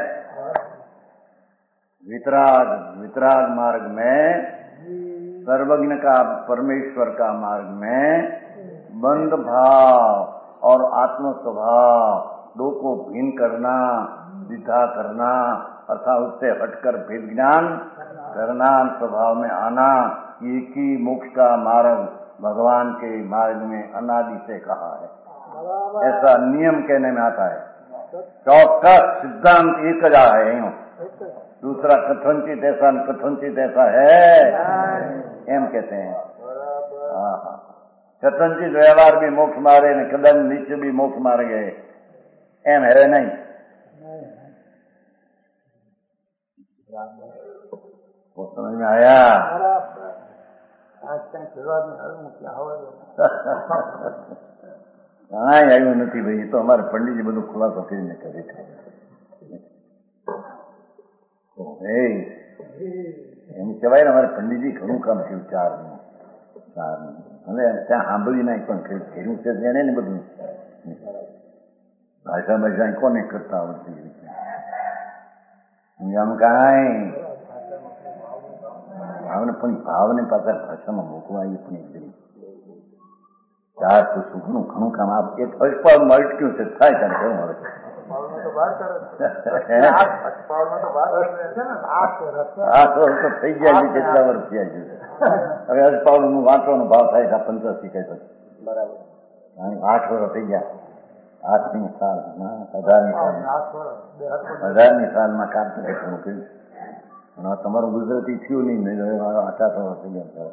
वितराग मार्ग में, सर्वज्ञ का परमेश्वर का मार्ग में बंध भाव और आत्म स्वभाव दो को भिन्न करना, विधा करना, अर्थात उससे हटकर भेद ज्ञान करना, स्वभाव में आना, एक ही मोक्ष का मार्ग भगवान के मार्ग में अनादि से कहा है। ऐसा नियम कहने में आता है। चौकस सिद्धांत एक जा है, दूसरा कथनचित ऐसा है एम कहते हैं। कथनचित व्यवहार भी मोक्ष मारे ने कदम नीचे भी मोक्ष मारे गए एम है नहीं। वो समझ में आया? આજ ક્યાંય ફેરવાની આવ્યું ક્યાં હવે કાંઈ આવ્યું નથી ભાઈ. એ તો અમારે પંડિતજી બધું ખુલાસો કરીને કરે છે. એમ કહેવાય ને અમારે પંડિતજી ઘણું કામ થયું ચારનું. હવે ત્યાં સાંભળી નાખ પણ ખેડૂત છે એને ને બધું ભાષા કોને કરતા આવડતી આમ કાંઈ ભાવને પાછા ભાષામાં મૂકવા એ પણ એક ચાર તો સુખનું ઘણું કામ આપ એક અજપાળમાં અટક્યું છે થાય ત્યારે ઘણું હવે થઈ ગયા છે. કેટલા વર્ષ થયા છે હવે અજપાળું નું વાંચવાનો ભાવ થાય છે 85 કઈ પછી બરાબર 8 વર્ષ થઈ ગયા. 8મી સાલ 18મી સાલમાં કાર્તિક કર્યું. તમારું ગુજરાતી થયું નહીં 18 વર્ષ થઈ ગયા.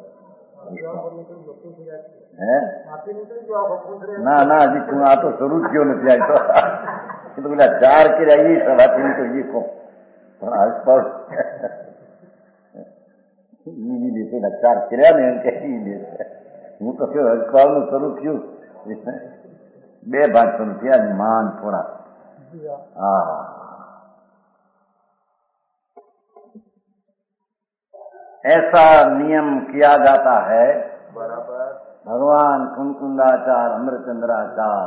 ના હજી તું આ તો શરૂ થયો નથી. આ તો પેલા 4 કર્યા વાંચીને તો એ કહો પણ આસપાસ પેલા 4 કર્યા ને એમ કે હું તો કયો હજપાલ નું શરૂ થયું 2 ભાગ શરૂ થયા માન થોડા. હા ऐसा नियम किया जाता है. बराबर. भगवान कुंकुंदाचार अमृतचंद्राचार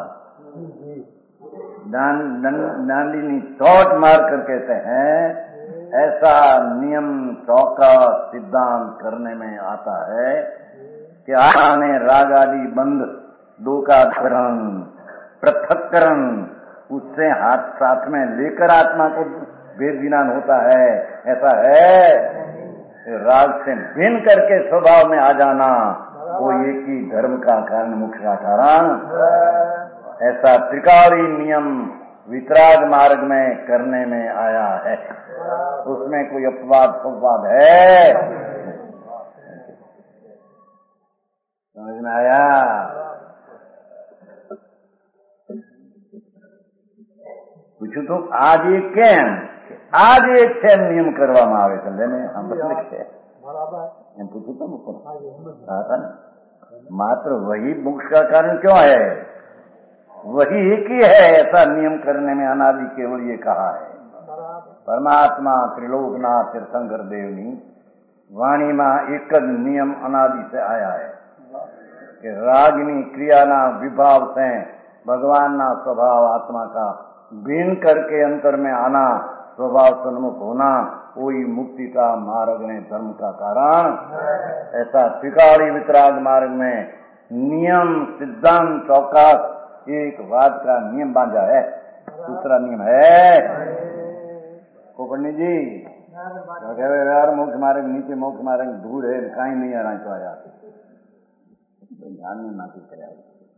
डांडी चोट मार कर कहते हैं ऐसा नियम चौका सिद्धांत करने में आता है कि आने राग आदि बंद दो का ग्रहण पृथक्करण उससे हाथ साथ में लेकर आत्मा को भेद विज्ञान होता है. ऐसा है राग से भिन्न करके स्वभाव में आ जाना वो एक ही धर्म का कारण मुख्य का कारण. ऐसा त्रिकाली नियम वितराग मार्ग में करने में आया है. उसमें कोई अपवाद है? समझ में आया? પૂછ્યું તો આજ એક કેમ આજ એક કેમ નિયમ કરવામાં આવે છે લેને એમ પૂછ્યું તો मात्र वही मोक्ष का कारण क्यों है? वही एक ही है. ऐसा नियम करने में अनादि केवल ये कहा है. परमात्मा त्रिलोकनाथ तीर्थंकर देवनी वाणी में एक ज नियम अनादि से आया है कि रागनी क्रियाना विभाव से भगवान ना स्वभाव आत्मा का भिन्न करके अंतर में आना स्वभाव सन्मुख होना वही मुक्ति का मार्ग ने धर्म का कारण. ऐसा त्रिकाली वितराग मार्ग में नियम सिद्धांत चौकास एक वाद का नियम बांधा है. दूसरा नियम है को पंडित जी यार मोक्ष मार्ग नीचे मोक्ष मार्ग दूर है कहीं नहीं आना तो आया ध्यान में नाती कराया.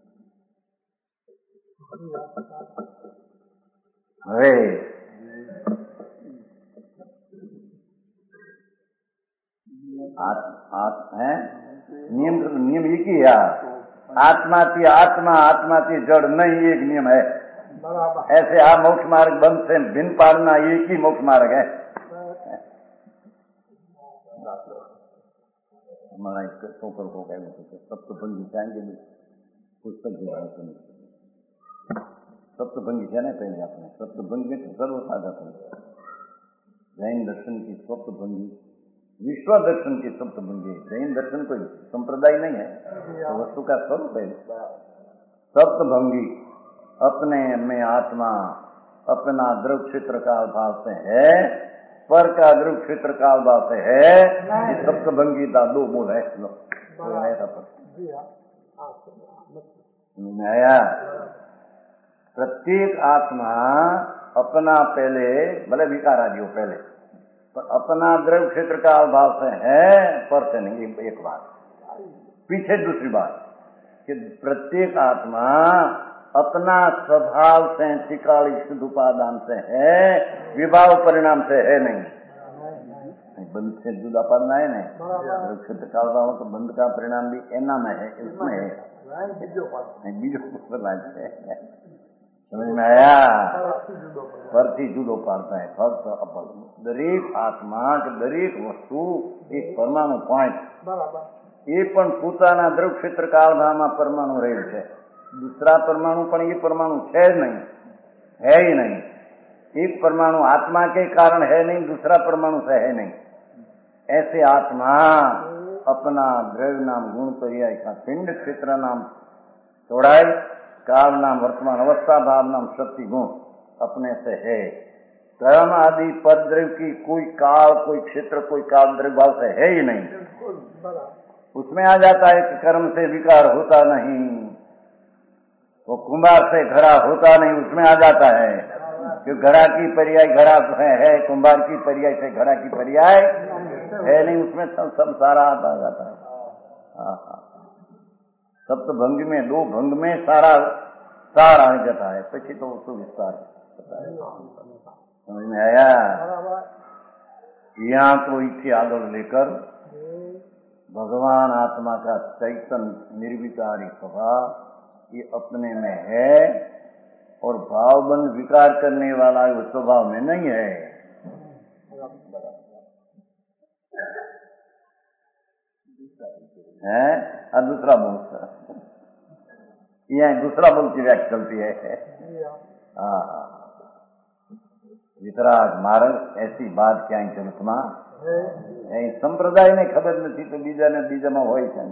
હવે नियम एक ही है. आत्मा थी आत्मा आत्मा थी जड़ नहीं एक नियम है. ऐसे आ मोक्ष मार्ग बंद से भिन्न पाड़ना एक ही मोक्ष मार्ग है. हमारा इसके ठोकर को कहना सप्तभंगी चाहेंगे पुस्तक जो है सप्तभंगी है ना पहले आपने सप्तभंगी में सर्वसाधा जैन दर्शन की सप्तभंगी विश्व दर्शन की सप्तभंगी. जैन दर्शन कोई संप्रदाय नहीं है तो वस्तु का स्वरूप है. सप्तभंगी अपने में आत्मा अपना द्रव क्षेत्र का भाव से है पर का द्रव क्षेत्र का भाव से है. सप्तभंगी का 2 मूल है. आया प्रत्येक आत्मा अपना पहले भले विकार आदि हो पहले पर अपना द्रव क्षेत्र का अभाव से है पर से नहीं. एक बात पीछे दूसरी बात कि प्रत्येक आत्मा अपना स्वभाव से त्रिकाली शुद्ध उपादान से है विभाव परिणाम से है नहीं. बंद से जुदा पड़ना है नहीं. द्रव क्षेत्र का अभाव तो बंद का परिणाम भी एना में है इसमें है बीजो समझ में आया? परથી જુદો પાડતા है फक्त दरेक आत्मा के दरेक वस्तु एक परमाणु पॉइंट એ પણ પોતાના દ્રવ ક્ષેત્ર કાળભામાં પરમાણુ રહેલ છે. दूसरा परमाणु पण ये परमाणु है नहीं, है ही नहीं. एक परमाणु आत्मा के कारण है नहीं, दूसरा परमाणु से है नहीं. ऐसे आत्मा अपना द्रव्य नाम गुण पर्याय का पिंड क्षेत्र नाम चौड़ाई काल नाम वर्तमान अवस्था भाव नाम शक्ति गुण अपने से है. कर्म आदि पद द्रव्य की कोई काल कोई क्षेत्र कोई काल द्रव्य भाव से है ही नहीं. उसमें आ जाता है कि कर्म से विकार होता नहीं, वो कुंभार से घड़ा होता नहीं, उसमें आ जाता है कि घड़ा की पर्याय घड़ा है, कुंभार की पर्याय से घड़ा की पर्याय है नहीं, उसमें सब सारा आता जाता है. सप्त भंग में 2 भंग में सारा सार आ जाता है. પછી तो उसको विस्तार समझ में आया. यहाँ तो इसे आगे लेकर भगवान आत्मा का चैतन्य निर्विकारी स्वभाव ये अपने में है और भावबंध विकार करने वाला वो स्वभाव में नहीं है. अब दूसरा बोल, यह दूसरा बोल की व्याख्या चलती है. हाँ, वितराग मार्ग ऐसी बात क्या जगतમાં संप्रदाय ने खबर नहीं तो बीजा ने बीजा में હોય છે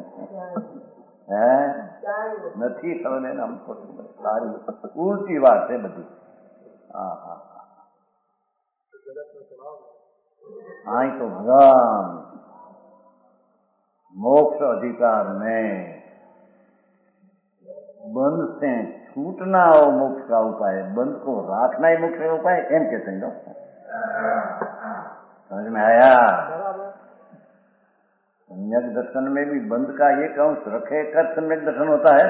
નથી ખબર એને हमको सारी उल्टी बात है बधी. आई तो भगवान मोक्ष अधिकार में बंध से छूटना हो मोक्ष का उपाय, बंध को राखना ही मोक्ष का उपाय एम कहते हैं. समझ में आया. सम्यक दर्शन में भी बंध का एक अंश रखे कर सम्यक दर्शन होता है.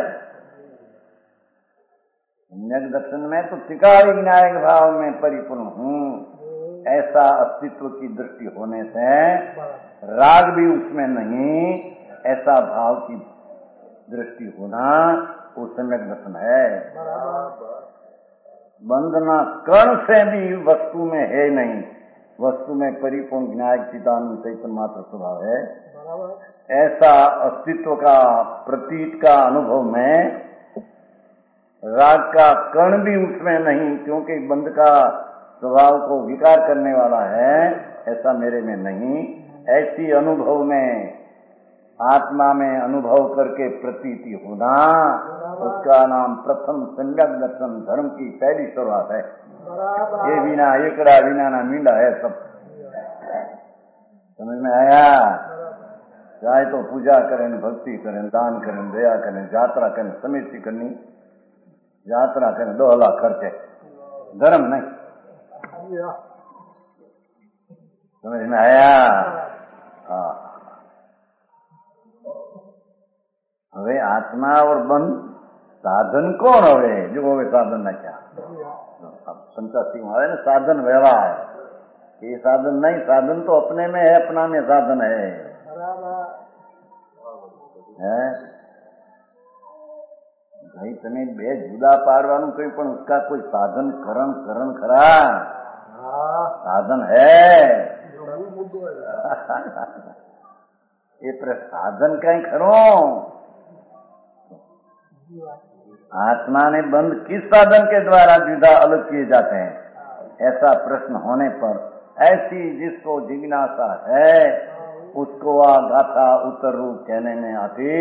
सम्यक दर्शन में तो त्रिकाल विनायक भाव में परिपूर्ण हूँ ऐसा अस्तित्व की दृष्टि होने से राग भी उसमें नहीं, ऐसा भाव की दृष्टि होना वो सम्यक दर्शन है. बंधना कण से भी वस्तु में है नहीं, वस्तु में परिपूर्ण विनायक चिदानंद चैतन्य मात्र स्वभाव है. ऐसा अस्तित्व का प्रतीत का अनुभव में राग का कण भी उसमें नहीं, क्योंकि बंध का स्वभाव को विकार करने वाला है, ऐसा मेरे में नहीं. ऐसी अनुभव में आत्मा में अनुभव करके प्रतीति होना, उसका नाम प्रथम सम्यक दर्शन धर्म की पहली शुरुआत है. ये बिना एकड़ा बिना ना मींडा है सब. समझ में आया. चाहे तो पूजा करें, भक्ति करें, दान करें, दया करें, यात्रा करें, समिति करनी, यात्रा करें 2 लाख खर्चे, धर्म नहीं. समझ में आया. હવે આત્મા और बंध साधन कौन હવે जो હવે साधन ना क्या 85 में आवे ना साधन व्यवहार. ये साधन नहीं, साधन तो अपने में है, अपना में साधन है. भाई તમે બે જુદા પાડવાનું કઈ પણ उसका कोई साधन करण खरा साधन है. ये साधन कहीं खरो. आत्मा ने बंध किस साधन के द्वारा जुदा अलग किए जाते हैं, ऐसा प्रश्न होने पर ऐसी जिसको जिज्ञासा है उसको आ गाथा उत्तर रूप कहने में आती.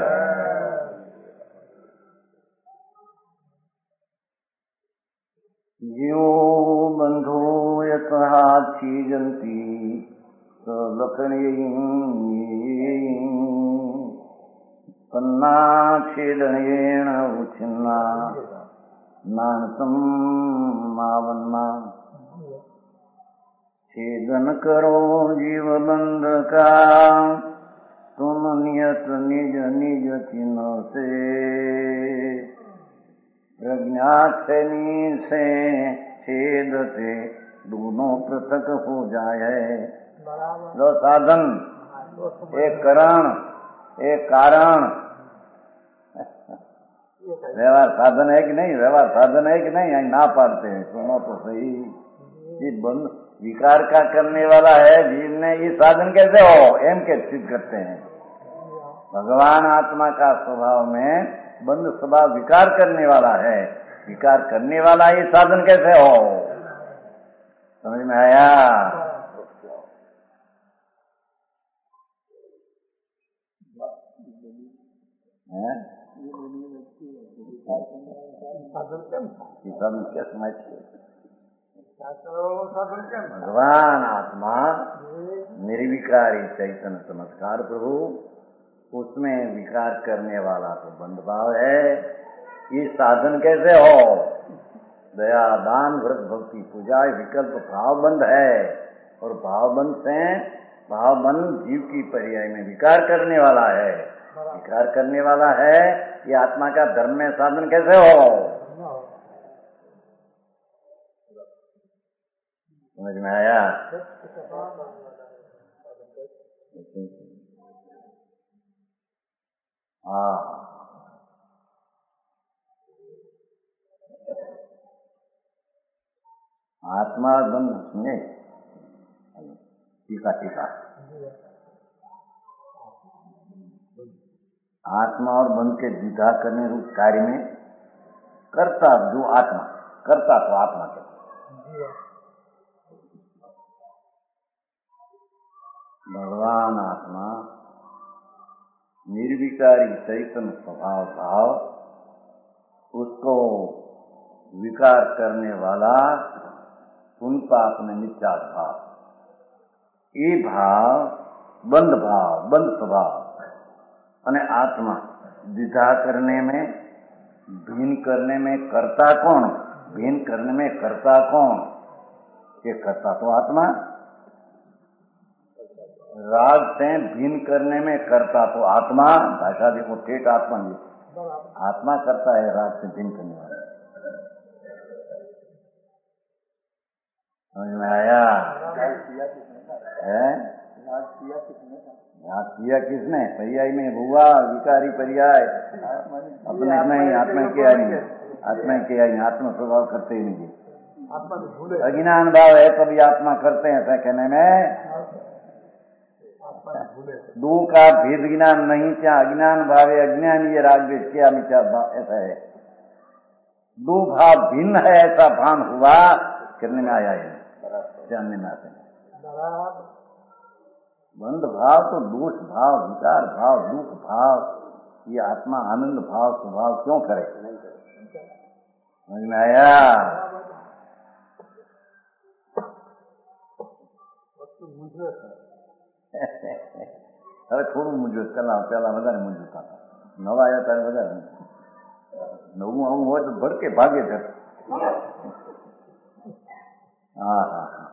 ज्यो बंधो यतः छीजंती लखणी पन्ना छेदनेन उच्छिन्ना नानसम मावन्ना. छेदन करो जीव बंध का तुम नियत निज निज चिन्ह से, प्रज्ञाक्षणी से छेद से दोनों पृथक हो जाए. जो साधन एक करण एक कारण, व्यवहार साधन है कि नहीं, व्यवहार साधन है कि नहीं, ना पाड़ते हैं. सुनो तो सही. ये बंध विकार का करने वाला है जीव ने, ये साधन कैसे हो एम के सिद्ध करते हैं. भगवान आत्मा का स्वभाव में बंध स्वभाव विकार करने वाला है। विकार करने वाला ये साधन कैसे हो? समझ में आया? साधन क्या समझते? भगवान आत्मा निर्विकारी चैतन्य चमत्कार प्रभु, उसमें विकार करने वाला तो बंध भाव है। ये साधन कैसे हो? दया दान व्रत भक्ति पूजा विकल्प भावबंध है, और भावबंध से भावबंध जीव की पर्याय में विकार करने वाला है। विकार करने वाला है, ये आत्मा का धर्म में साधन कैसे हो? समझ में आया? हाँ, आत्मा और बंध सुने, टीका टीका। आत्मा और बंध के द्विधा करने रूप कार्य में कर्ता जो आत्मा, कर्ता तो आत्मा के भगवान आत्मा निर्विकारी चैतन्य स्वभाव भाव, उसको विकार करने वाला उन पाप में मिथ्या भाव, ये भाव बंध स्वभाव અને आत्मा द्विधा करने में, भिन्न करने में कर्ता कौन? भिन्न करने में कर्ता कौन? ये कर्ता तो आत्मा। राग से भिन्न करने में कर्ता तो आत्मा। भाषा देखो, ठेठ आत्मा जी, आत्मा करता है राग से भिन्न करने वाला। समझ में आया? याद किया किसने? पर्याय में हुआ विकारी पर्याय, अपने नहीं, आत्मा किया नहीं, आत्मा किया नहीं, आत्मा स्वभाव करते ही नहीं। अज्ञान भाव है तभी आत्मा करते हैं, ऐसा कहने में दो का भेद ज्ञान नहीं, क्या अज्ञान भाव है, अज्ञान ये राग द्वेष किया मिथ्या भाव, ऐसा है। दो भाव भिन्न है ऐसा भान हुआ, करने में आया है, जानने में आते हैं। बंध भाव तो दोष भाव, विकार भाव, दुख भाव, ये आत्मा आनंद भाव स्वभाव क्यों करे? समझ में आया? હવે થોડું મૂંઝવત પેલા વધારે મૂંઝવતા હતા, નવા આવ્યા ત્યારે વધારે નવું આવું હોય તો ભડકે ભાગે છે। हाँ हाँ हाँ,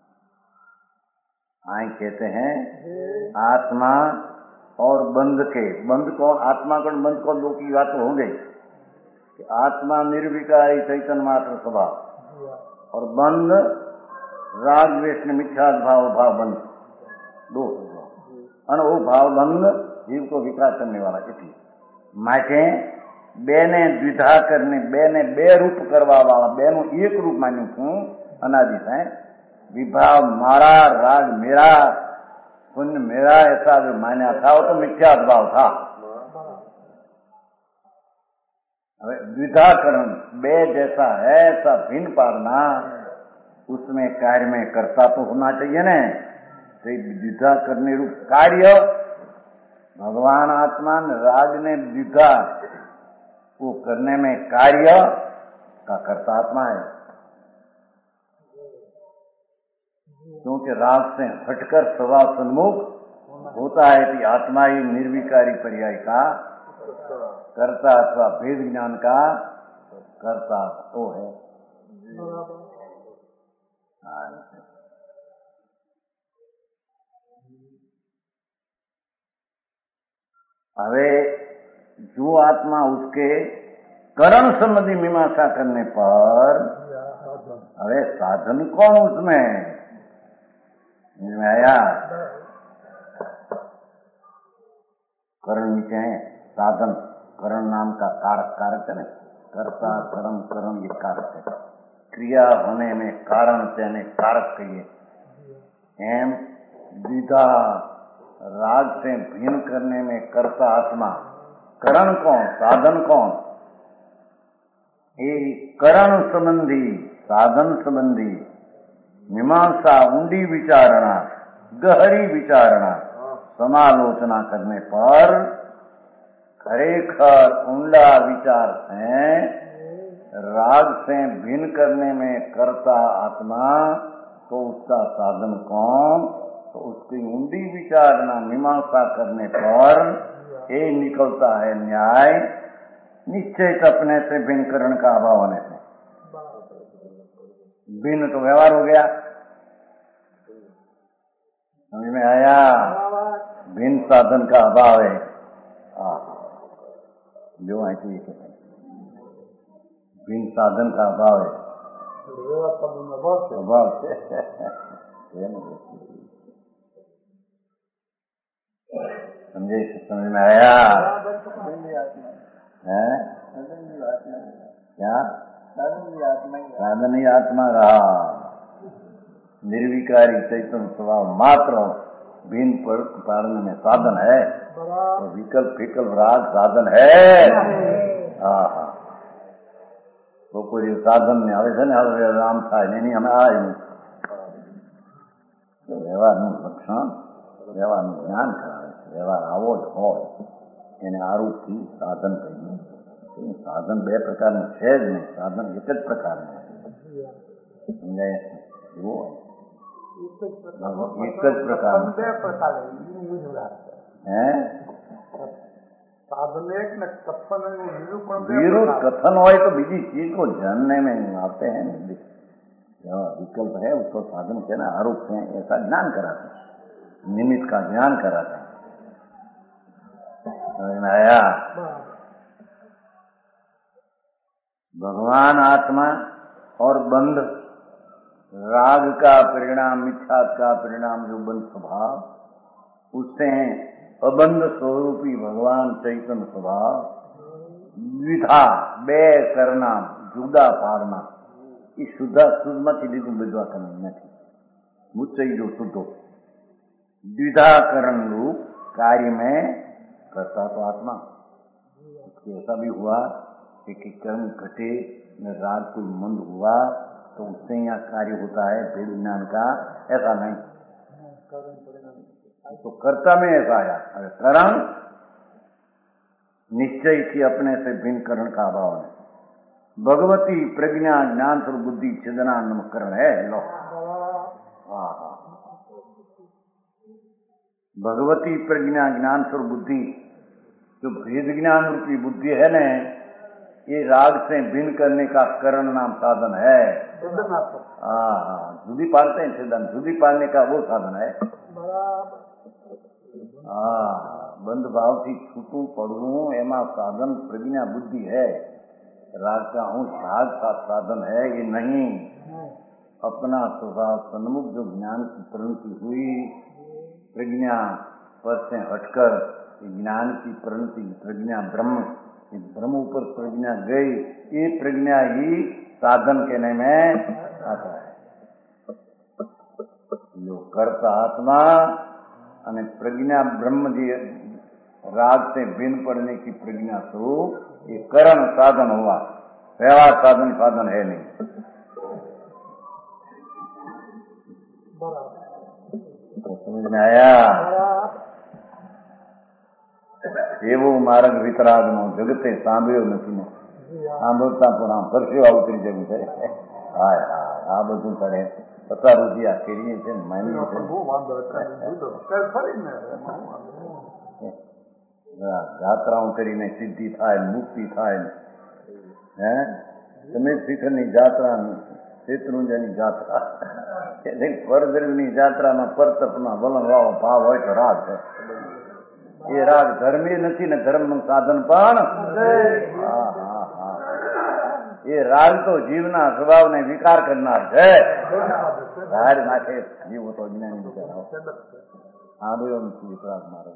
आए कहते हैं आत्मा और बंध के, बंध कौन? आत्मा कौन, बंध कौन? दो की बात हो गई कि आत्मा निर्विकारी चैतन्य मात्र स्वभाव, और बंध राग द्वेष मिथ्या भाव, भाव बंध दो स्वभाव, वो भाव बंध जीव को विकार करने वाला। इसलिए माटे बेने द्विधा करने, बेने बे रूप करवा वाला, बेनु एक रूप मान्यू छू अनादि है। विभाव मारा, राग मेरा, पुण्य मेरा, ऐसा जो मान्या था वो तो मिथ्या भाव था। द्विधाकरण बे जैसा है ऐसा भिन्न पाड़ना, उसमें कार्य में कर्ता तो होना चाहिए न। तो द्विधा करने रूप कार्य भगवान आत्मा ने राग ने द्विधा वो करने में कार्य का कर्ता आत्मा है, क्योंकि राग से हटकर स्वभाव सन्मुख होता है कि आत्मा ही निर्विकारी पर्याय का कर्ता अथवा भेद ज्ञान का कर्ता तो है। હવે जो आत्मा उसके करण संबंधी मीमांसा करने पर, अरे साधन कौन उसमें? आया? करण नीचे है, साधन करण नाम का कारक, कारक है ना, कर्ता कर्म कर्म ये कारक है। क्रिया होने में कारण तेने कारक कहिए। एम द्विधा राग से भिन्न करने में कर्ता आत्मा, करण कौन, साधन कौन? ये करण संबंधी, साधन संबंधी मीमांसा, ऊंडी विचारणा, गहरी विचारणा, समालोचना करने पर खरेखर ऊंडा विचार है राग से भिन्न करने में कर्ता आत्मा, तो उसका साधन कौन? तो उसकी ऊंडी विचारणा, मीमांसा करने पर ये निकलता है न्याय, निश्चय अपने से भिन्न करण का अभाव होने से। भिन्न तो व्यवहार हो गया, समझ में आया? भिन्न साधन का अभाव है। जो है तो ये भिन्न साधन का अभाव है, अभाव समझे? समझ में आया? है क्या? साधन ही आत्मा रहा, निर्विकारी चैतन्य स्वभाव मात्र भिन्न पाड़ने में साधन है। तो विकल्प विकल्प राग साधन है। हाँ, तो कोई साधन नहीं આવે છે ને, હવે આમ થાય ને એની અમે આ વ્યવહારનું લક્ષણ, વ્યવહારનું જ્ઞાન કરાવે છે। વ્યવહાર આવો જ હોય એને આરૂપથી સાધન કહીએ। સાધન બે પ્રકારનું છે જ નહીં, સાધન એક જ પ્રકારનું સમજાય? એવું હોય એક જ પ્રકારનું હે विरुद्ध कथन हो तो बीजी चीज को जानने में आते हैं। विकल्प है उसको साधन कहना, आरोप है, ऐसा ज्ञान कराते हैं, निमित्त का ज्ञान कराते हैं। समझ में आया? भगवान आत्मा और बंध, राग का परिणाम, मिथ्या का परिणाम जो बंध स्वभाव, उससे अबंध स्वरूपी भगवान चैतन्य स्वभाव, द्विधा बे करना, जुदा पाड़ना, ये शुद्धा शुद्धમાંથી લીધું બધું કરવાનું નથી, मुझसे जो शुद्धो द्विधाकरण रूप कार्य में करता तो आत्मा। उसके ऐसा भी हुआ कि कर्म घटे में राग कोई मंद हुआ तो उससे यहाँ कार्य होता है भेद ज्ञान का, ऐसा नहीं। तो कर्ता में ऐसा आया, अगर करण निश्चय की अपने से भिन्न करण का अभाव है। भगवती प्रज्ञा ज्ञान स्वरूप बुद्धि छिदनान्म करण है। लो हाँ, भगवती प्रज्ञा ज्ञान स्वरूप बुद्धि, जो भेद ज्ञान रूपी बुद्धि है न, ये राग से भिन्न करने का करण नाम साधन है। हाँ, जुदी पालते हैं छिदन, जुदी पालने का वो साधन है। हाँ, बंध भाव थी छूटू पड़ू एमा साधन प्रज्ञा बुद्धि है। राग का अंश भाग का साधन है ये नहीं। अपना स्वभाव सन्मुख जो ज्ञान की परिणति हुई, प्रज्ञा पर से हटकर ज्ञान की परिणति, प्रज्ञा ब्रह्म, ब्रह्म ऊपर प्रज्ञा गई, ये प्रज्ञा ही साधन कहने में आता है। जो कर्ता आत्मा અને प्रज्ञा ब्रह्म जी राग से भिन्न पड़ने की प्रज्ञा स्वरूप, ये करण साधन हुआ, व्यवहार साधन साधन है नहीं। तो समझ में आया? એવો માર્ગ વિતરાગનો જગતે સાંભળ્યો નથી ને, સાંભળતા પણ આમ પરસેવા ઉતરી જવું છે। હાય હાય, આ બધું કરે પચારુજી આ કરીએ છે ને, માનીએ છે જાત્રાઓ કરીને સિદ્ધિ થાય, મુક્તિ થાય। હે તમે શિખરની જાત્રા, શેત્રુંજયની જાત્રા, પરદ્રવ્યની જાત્રામાં પરતપના વલણ વાળો ભાવ હોય તો રાગ છે। એ રાગ ધર્મી નથી ને ધર્મનું સાધન પણ। હા હા હા, એ રાગ તો જીવના સ્વભાવને વિકાર કરનાર છે। રાડ નાખે જીવો તો જ્ઞાની વિચાર સાંભળ્યો નથી વિતરાગ મારો।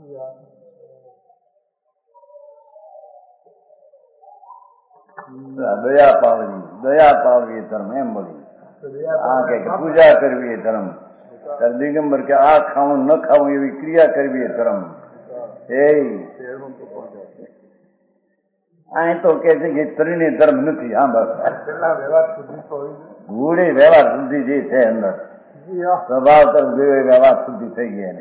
દયા પાળવી, દયા પાળવી એ ધર્મ એમ બોલી। આ કે પૂજા કરવી એ ધર્મ, ત્યારે દિગંબર કે આ ખાવું ન ખાવું એવી ક્રિયા કરવી એ ધર્મ. અહીં તો કે છે કે ત્રણેય ધર્મ નથી. હા બસ ગુડે વ્યવહાર શુદ્ધિ જે છે અંદર સ્વભાવ તરફ જોયો વ્યવહાર શુદ્ધિ થઈ ગઈ.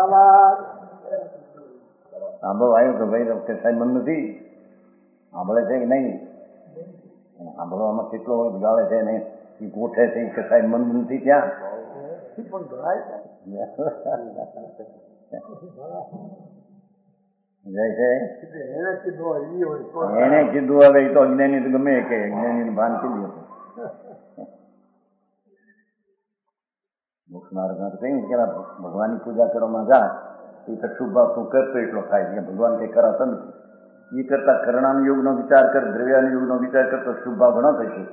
સાંભળો આવ્યું તો ભાઈ કે સાહેબ મન નથી સાંભળે છે કે નહીં? સાંભળવામાં કેટલો ગાળે છે નહીં એ ગોઠે છે કે સાહેબ મન નથી ત્યાં જાય છે. એને કીધું હવે એ તો અજ્ઞાની તો ગમે કે અજ્ઞાની ભાન કીધું હતું. મોક્ષમાર્ગ કહ્યું કે ભગવાનની પૂજા કરવામાં જા એ તો શુભ ભાવ તું કરતો એટલો થાય છે. ભગવાન કઈ કરાતો નથી. એ કરતા કરણાનો યોગનો વિચાર કર, દ્રવ્યાનો યોગનો વિચાર કરતો શુભ ભાવ ઘણો થશે.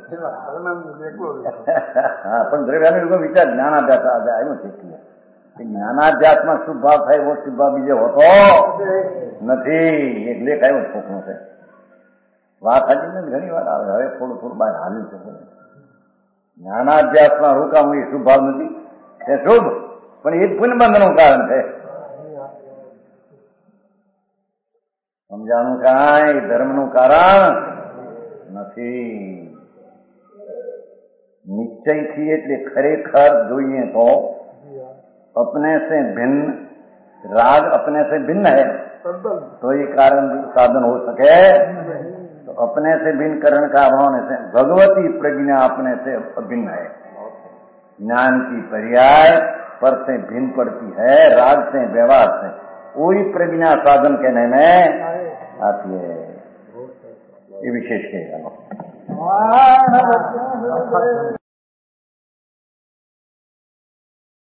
હા પણ દ્રવ્યાનો યોગનો વિચાર જ્ઞાનાભ્યાસ આવ્યો છે. જ્ઞાનાભ્યાસમાં શુભ ભાવ થાય એવો શુભ ભાવ બીજો હોતો નથી. એક લેખ આવ્યો છોકરો છે. વાત હાજી ને ઘણી વાર આવે. હવે થોડું થોડું બહાર હાલ્યું છે. જ્ઞાનાભ્યાસમાં રોકાવું એ શુભ ભાવ નથી. એ શુભ પણ એ પુનબંધનું કારણ છે. સમજાણું કાંઈ ધર્મનું કારણ નથી. નિશ્ચયથી એટલે ખરેખર જોઈએ તો अपने से भिन्न राग अपने से भिन्न है तो ये कारण साधन हो सके. तो अपने से भिन्न करण का अभाव होने से भगवती प्रज्ञा अपने से अभिन्न है. ज्ञान की पर्याय पर से भिन्न पड़ती है राग से व्यवहार से. वही प्रज्ञा साधन कहने में आती है. ये विशेष कहेगा.